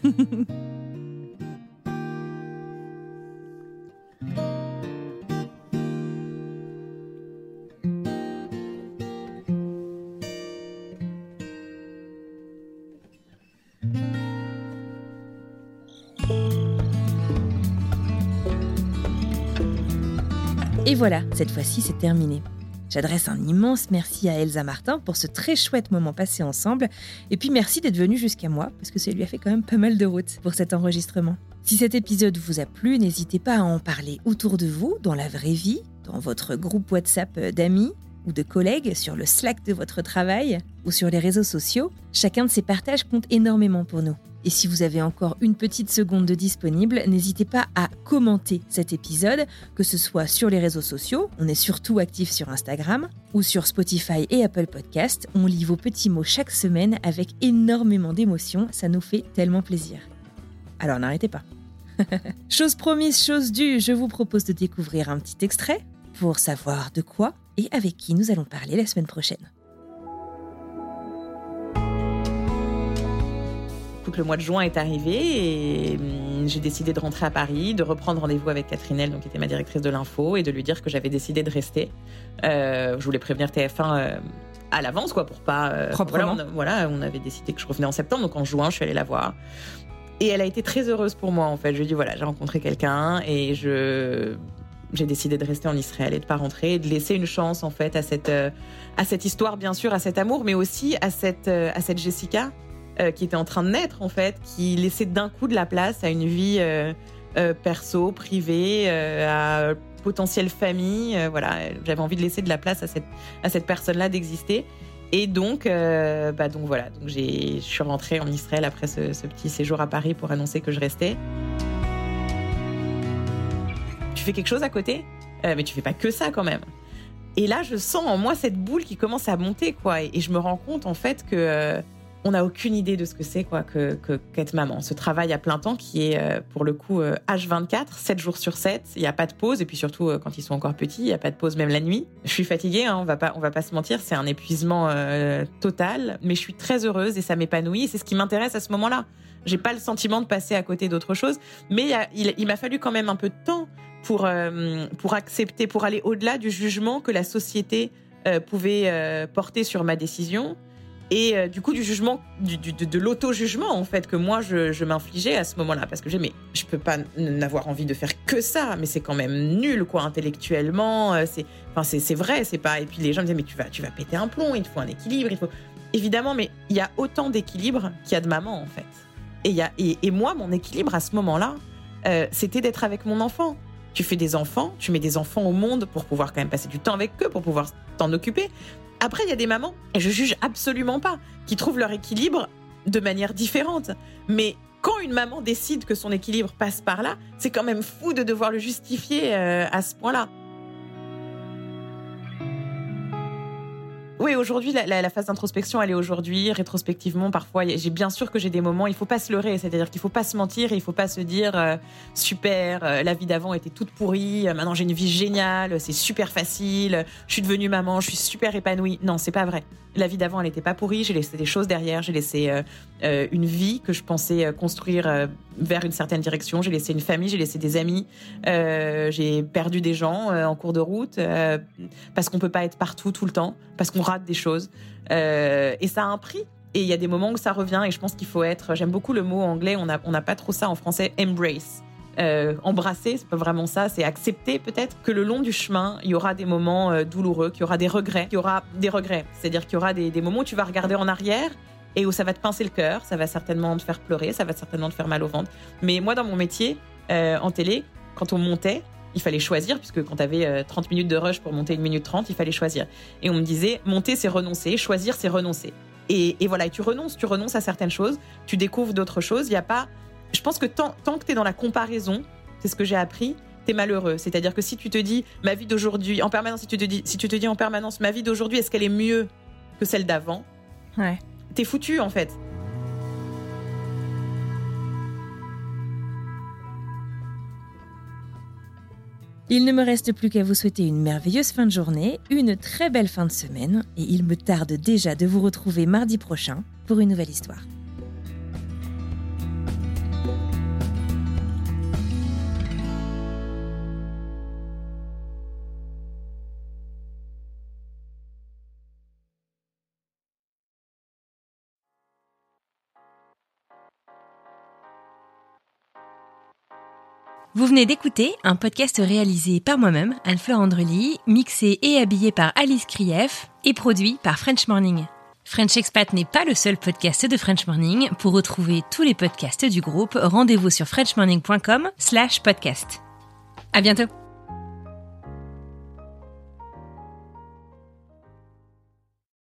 Et voilà, cette fois-ci, c'est terminé. J'adresse un immense merci à Elsa Martin pour ce très chouette moment passé ensemble. Et puis merci d'être venue jusqu'à moi, parce que ça lui a fait quand même pas mal de route pour cet enregistrement. Si cet épisode vous a plu, n'hésitez pas à en parler autour de vous, dans la vraie vie, dans votre groupe WhatsApp d'amis ou de collègues, sur le Slack de votre travail ou sur les réseaux sociaux. Chacun de ces partages compte énormément pour nous. Et si vous avez encore une petite seconde de disponible, n'hésitez pas à commenter cet épisode, que ce soit sur les réseaux sociaux, on est surtout actifs sur Instagram, ou sur Spotify et Apple Podcast. On lit vos petits mots chaque semaine avec énormément d'émotion, ça nous fait tellement plaisir. Alors n'arrêtez pas. Chose promise, chose due, je vous propose de découvrir un petit extrait pour savoir de quoi et avec qui nous allons parler la semaine prochaine. Le mois de juin est arrivé et j'ai décidé de rentrer à Paris, de reprendre rendez-vous avec Catherine Elle, donc, qui était ma directrice de l'info, et de lui dire que j'avais décidé de rester. Je voulais prévenir TF1 à l'avance, quoi, pour pas... Proprement. On avait décidé que je revenais en septembre, donc en juin, je suis allée la voir. Et elle a été très heureuse pour moi, en fait. Je lui ai dit, voilà, j'ai rencontré quelqu'un et j'ai décidé de rester en Israël et de pas rentrer, et de laisser une chance, en fait, à cette histoire, bien sûr, à cet amour, mais aussi à cette Jessica, qui était en train de naître, en fait, qui laissait d'un coup de la place à une vie perso, privée, à potentielle famille. Voilà, j'avais envie de laisser de la place à cette personne-là d'exister. Et donc voilà. Donc je suis rentrée en Israël après ce petit séjour à Paris pour annoncer que je restais. Tu fais quelque chose à côté, mais tu fais pas que ça quand même. Et là, je sens en moi cette boule qui commence à monter, quoi. Et je me rends compte, en fait, que on n'a aucune idée de ce que c'est, quoi, qu'être maman. Ce travail à plein temps qui est, pour le coup, H24, 7 jours sur 7. Il n'y a pas de pause. Et puis surtout, quand ils sont encore petits, il n'y a pas de pause même la nuit. Je suis fatiguée, on va pas se mentir. C'est un épuisement total. Mais je suis très heureuse et ça m'épanouit. Et c'est ce qui m'intéresse à ce moment-là. J'ai pas le sentiment de passer à côté d'autre chose. Mais il m'a fallu quand même un peu de temps pour accepter, pour aller au-delà du jugement que la société pouvait porter sur ma décision. Et du coup, du jugement, de l'auto-jugement, en fait, que moi, je m'infligeais à ce moment-là. Parce que je peux pas n'avoir envie de faire que ça, mais c'est quand même nul, quoi, intellectuellement. C'est vrai, c'est pas... Et puis les gens me disaient, mais tu vas péter un plomb, il te faut un équilibre, Évidemment, mais il y a autant d'équilibre qu'il y a de maman, en fait. Et moi, mon équilibre à ce moment-là, c'était d'être avec mon enfant. Tu fais des enfants, tu mets des enfants au monde pour pouvoir quand même passer du temps avec eux, pour pouvoir t'en occuper. Après, il y a des mamans, et je juge absolument pas, qui trouvent leur équilibre de manière différente. Mais quand une maman décide que son équilibre passe par là, c'est quand même fou de devoir le justifier à ce point-là. Oui, aujourd'hui, la phase d'introspection, elle est aujourd'hui. Rétrospectivement, parfois, bien sûr que j'ai des moments, il faut pas se leurrer, c'est-à-dire qu'il faut pas se mentir et il faut pas se dire super, la vie d'avant était toute pourrie, maintenant j'ai une vie géniale, c'est super facile, je suis devenue maman, je suis super épanouie. Non, c'est pas vrai. La vie d'avant, elle était pas pourrie, j'ai laissé des choses derrière, j'ai laissé une vie que je pensais construire vers une certaine direction. J'ai laissé une famille, j'ai laissé des amis, j'ai perdu des gens en cours de route parce qu'on peut pas être partout tout le temps, parce qu'on rate des choses. Et ça a un prix. Et il y a des moments où ça revient. Et je pense qu'il faut être. J'aime beaucoup le mot anglais. On n'a pas trop ça en français. Embrace. Embrasser, c'est pas vraiment ça. C'est accepter peut-être que le long du chemin, il y aura des moments douloureux, qu'il y aura des regrets. C'est-à-dire qu'il y aura des moments où tu vas regarder en arrière. Et où ça va te pincer le cœur, ça va certainement te faire pleurer, ça va certainement te faire mal au ventre. Mais moi, dans mon métier, en télé, quand on montait, il fallait choisir, puisque quand tu avais 30 minutes de rush pour monter 1 minute 30, il fallait choisir. Et on me disait, monter, c'est renoncer, choisir, c'est renoncer. Et voilà, et tu renonces à certaines choses, tu découvres d'autres choses. Il y a pas... Je pense que tant que tu es dans la comparaison, c'est ce que j'ai appris, tu es malheureux. C'est-à-dire que si tu te dis, ma vie d'aujourd'hui, en permanence, si tu te dis en permanence, ma vie d'aujourd'hui, est-ce qu'elle est mieux que celle d'avant ? Ouais. T'es foutu, en fait. Il ne me reste plus qu'à vous souhaiter une merveilleuse fin de journée, une très belle fin de semaine, et il me tarde déjà de vous retrouver mardi prochain pour une nouvelle histoire. Vous venez d'écouter un podcast réalisé par moi-même, Anne-Fleur Andrely, mixé et habillé par Alice Krief et produit par French Morning. French Expat n'est pas le seul podcast de French Morning. Pour retrouver tous les podcasts du groupe, rendez-vous sur frenchmorning.com/podcast. À bientôt!